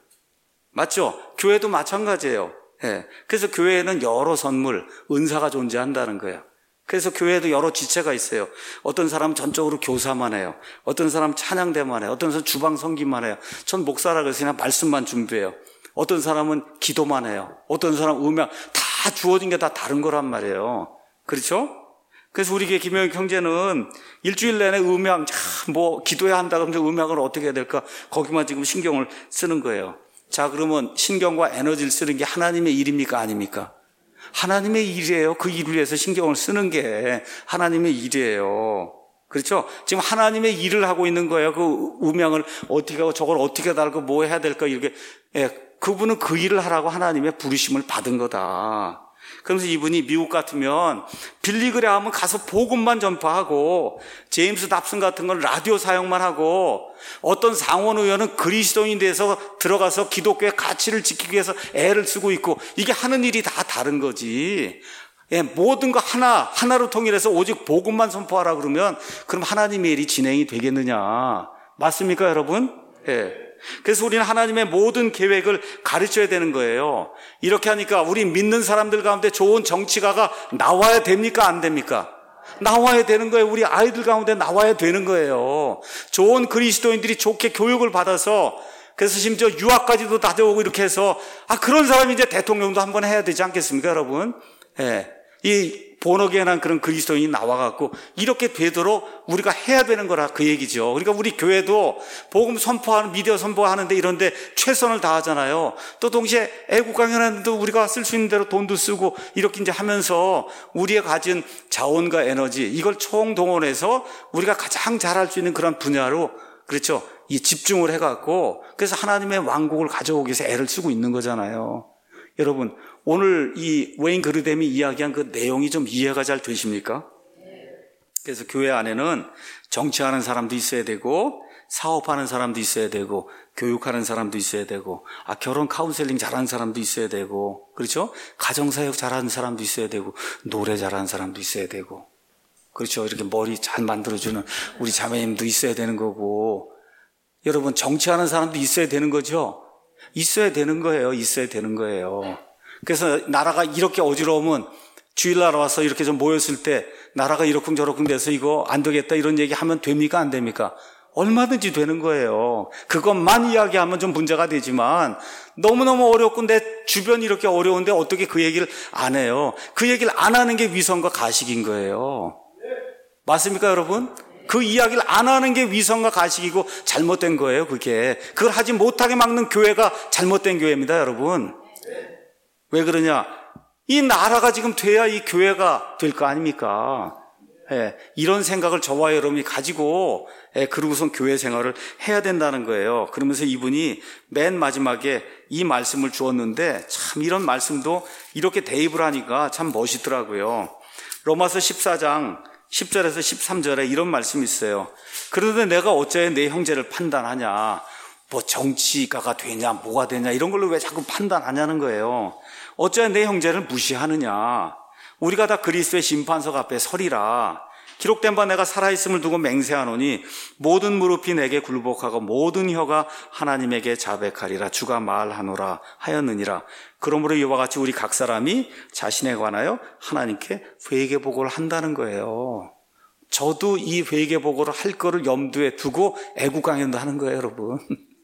맞죠? 교회도 마찬가지예요. 예. 그래서 교회에는 여러 선물, 은사가 존재한다는 거예요. 그래서 교회에도 여러 지체가 있어요. 어떤 사람은 전적으로 교사만 해요. 어떤 사람은 찬양대만 해요. 어떤 사람은 주방 섬기만 해요. 전 목사라 그래서 그냥 말씀만 준비해요. 어떤 사람은 기도만 해요. 어떤 사람은 음악, 다 주어진 게 다 다른 거란 말이에요. 그렇죠? 그래서 우리 교회 김영익 형제는 일주일 내내 음악, 기도해야 한다 그러면서 음악을 어떻게 해야 될까? 거기만 지금 신경을 쓰는 거예요. 자, 그러면 신경과 에너지를 쓰는 게 하나님의 일입니까? 아닙니까? 하나님의 일이에요. 그 일을 위해서 신경을 쓰는 게 하나님의 일이에요. 그렇죠? 지금 하나님의 일을 하고 있는 거예요. 그 음향을 어떻게 하고 저걸 어떻게 달고 뭐 해야 될까 이렇게. 예, 그분은 그 일을 하라고 하나님의 부르심을 받은 거다. 그러면서 이분이 미국 같으면 빌리그레함은 가서 복음만 전파하고 제임스 답슨 같은 건 라디오 사용만 하고 어떤 상원 의원은 그리스도인이 돼서 들어가서 기독교의 가치를 지키기 위해서 애를 쓰고 있고 이게 하는 일이 다 다른 거지. 예, 모든 거 하나로 통일해서 오직 복음만 선포하라 그러면 그럼 하나님의 일이 진행이 되겠느냐. 맞습니까 여러분? 예. 그래서 우리는 하나님의 모든 계획을 가르쳐야 되는 거예요. 이렇게 하니까 우리 믿는 사람들 가운데 좋은 정치가가 나와야 됩니까? 안 됩니까? 나와야 되는 거예요. 우리 아이들 가운데 나와야 되는 거예요. 좋은 그리스도인들이 좋게 교육을 받아서, 그래서 심지어 유학까지도 다녀오고 이렇게 해서, 그런 사람이 이제 대통령도 한번 해야 되지 않겠습니까, 여러분? 예. 이 본어게난 그런 그리스도인이 나와갖고 이렇게 되도록 우리가 해야 되는 거라 그 얘기죠. 그러니까 우리 교회도 복음 선포하는, 미디어 선포하는데 이런데 최선을 다하잖아요. 또 동시에 애국 강연하는데 우리가 쓸 수 있는 대로 돈도 쓰고 이렇게 이제 하면서 우리가 가진 자원과 에너지 이걸 총동원해서 우리가 가장 잘할 수 있는 그런 분야로, 그렇죠, 이 집중을 해갖고 그래서 하나님의 왕국을 가져오기 위해서 애를 쓰고 있는 거잖아요. 여러분, 오늘 이 웨인 그르뎀이 이야기한 그 내용이 좀 이해가 잘 되십니까? 그래서 교회 안에는 정치하는 사람도 있어야 되고, 사업하는 사람도 있어야 되고, 교육하는 사람도 있어야 되고, 결혼 카운셀링 잘하는 사람도 있어야 되고, 그렇죠? 가정사역 잘하는 사람도 있어야 되고, 노래 잘하는 사람도 있어야 되고, 그렇죠? 이렇게 머리 잘 만들어주는 우리 자매님도 있어야 되는 거고, 여러분, 정치하는 사람도 있어야 되는 거죠? 있어야 되는 거예요. 있어야 되는 거예요. 그래서 나라가 이렇게 어지러우면 주일날 와서 이렇게 좀 모였을 때 나라가 이러쿵저러쿵 돼서 이거 안 되겠다 이런 얘기 하면 됩니까? 안 됩니까? 얼마든지 되는 거예요. 그것만 이야기하면 좀 문제가 되지만 너무너무 어렵고 내 주변이 이렇게 어려운데 어떻게 그 얘기를 안 해요? 그 얘기를 안 하는 게 위선과 가식인 거예요. 맞습니까, 여러분? 그 이야기를 안 하는 게 위선과 가식이고 잘못된 거예요, 그게. 그걸 하지 못하게 막는 교회가 잘못된 교회입니다, 여러분. 왜 그러냐? 이 나라가 지금 돼야 이 교회가 될 거 아닙니까? 예, 이런 생각을 저와 여러분이 가지고, 그러고선 교회 생활을 해야 된다는 거예요. 그러면서 이분이 맨 마지막에 이 말씀을 주었는데, 참 이런 말씀도 이렇게 대입을 하니까 참 멋있더라고요. 로마서 14장 10절에서 13절에 이런 말씀이 있어요. 그런데 내가 어찌하여 내 형제를 판단하냐? 뭐 정치가가 되냐, 뭐가 되냐, 이런 걸로 왜 자꾸 판단하냐는 거예요. 어찌하여 내 형제를 무시하느냐? 우리가 다 그리스도의 심판석 앞에 서리라. 기록된 바 내가 살아있음을 두고 맹세하노니 모든 무릎이 내게 굴복하고 모든 혀가 하나님에게 자백하리라. 주가 말하노라 하였느니라. 그러므로 이와 같이 우리 각 사람이 자신에 관하여 하나님께 회개보고를 한다는 거예요. 저도 이 회개보고를 할 거를 염두에 두고 애국 강연도 하는 거예요, 여러분.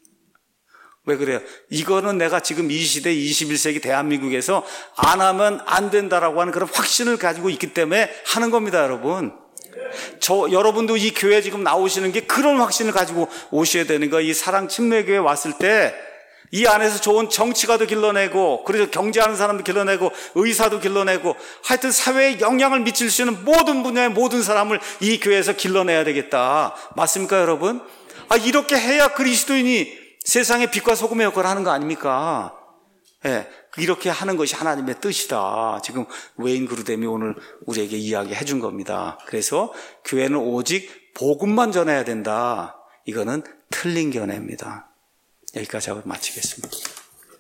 왜 그래요? 이거는 내가 지금 이 시대 21세기 대한민국에서 안 하면 안 된다라고 하는 그런 확신을 가지고 있기 때문에 하는 겁니다, 여러분. 여러분도 이 교회 지금 나오시는 게 그런 확신을 가지고 오셔야 되는 거예요. 이 사랑 침례교회 왔을 때 이 안에서 좋은 정치가도 길러내고, 그래서 경제하는 사람도 길러내고, 의사도 길러내고, 하여튼 사회에 영향을 미칠 수 있는 모든 분야의 모든 사람을 이 교회에서 길러내야 되겠다. 맞습니까, 여러분? 이렇게 해야 그리스도인이 세상의 빛과 소금의 역할을 하는 거 아닙니까? 예, 이렇게 하는 것이 하나님의 뜻이다. 지금 웨인 그르뎀이 오늘 우리에게 이야기해 준 겁니다. 그래서 교회는 오직 복음만 전해야 된다. 이거는 틀린 견해입니다. 여기까지 하고 마치겠습니다.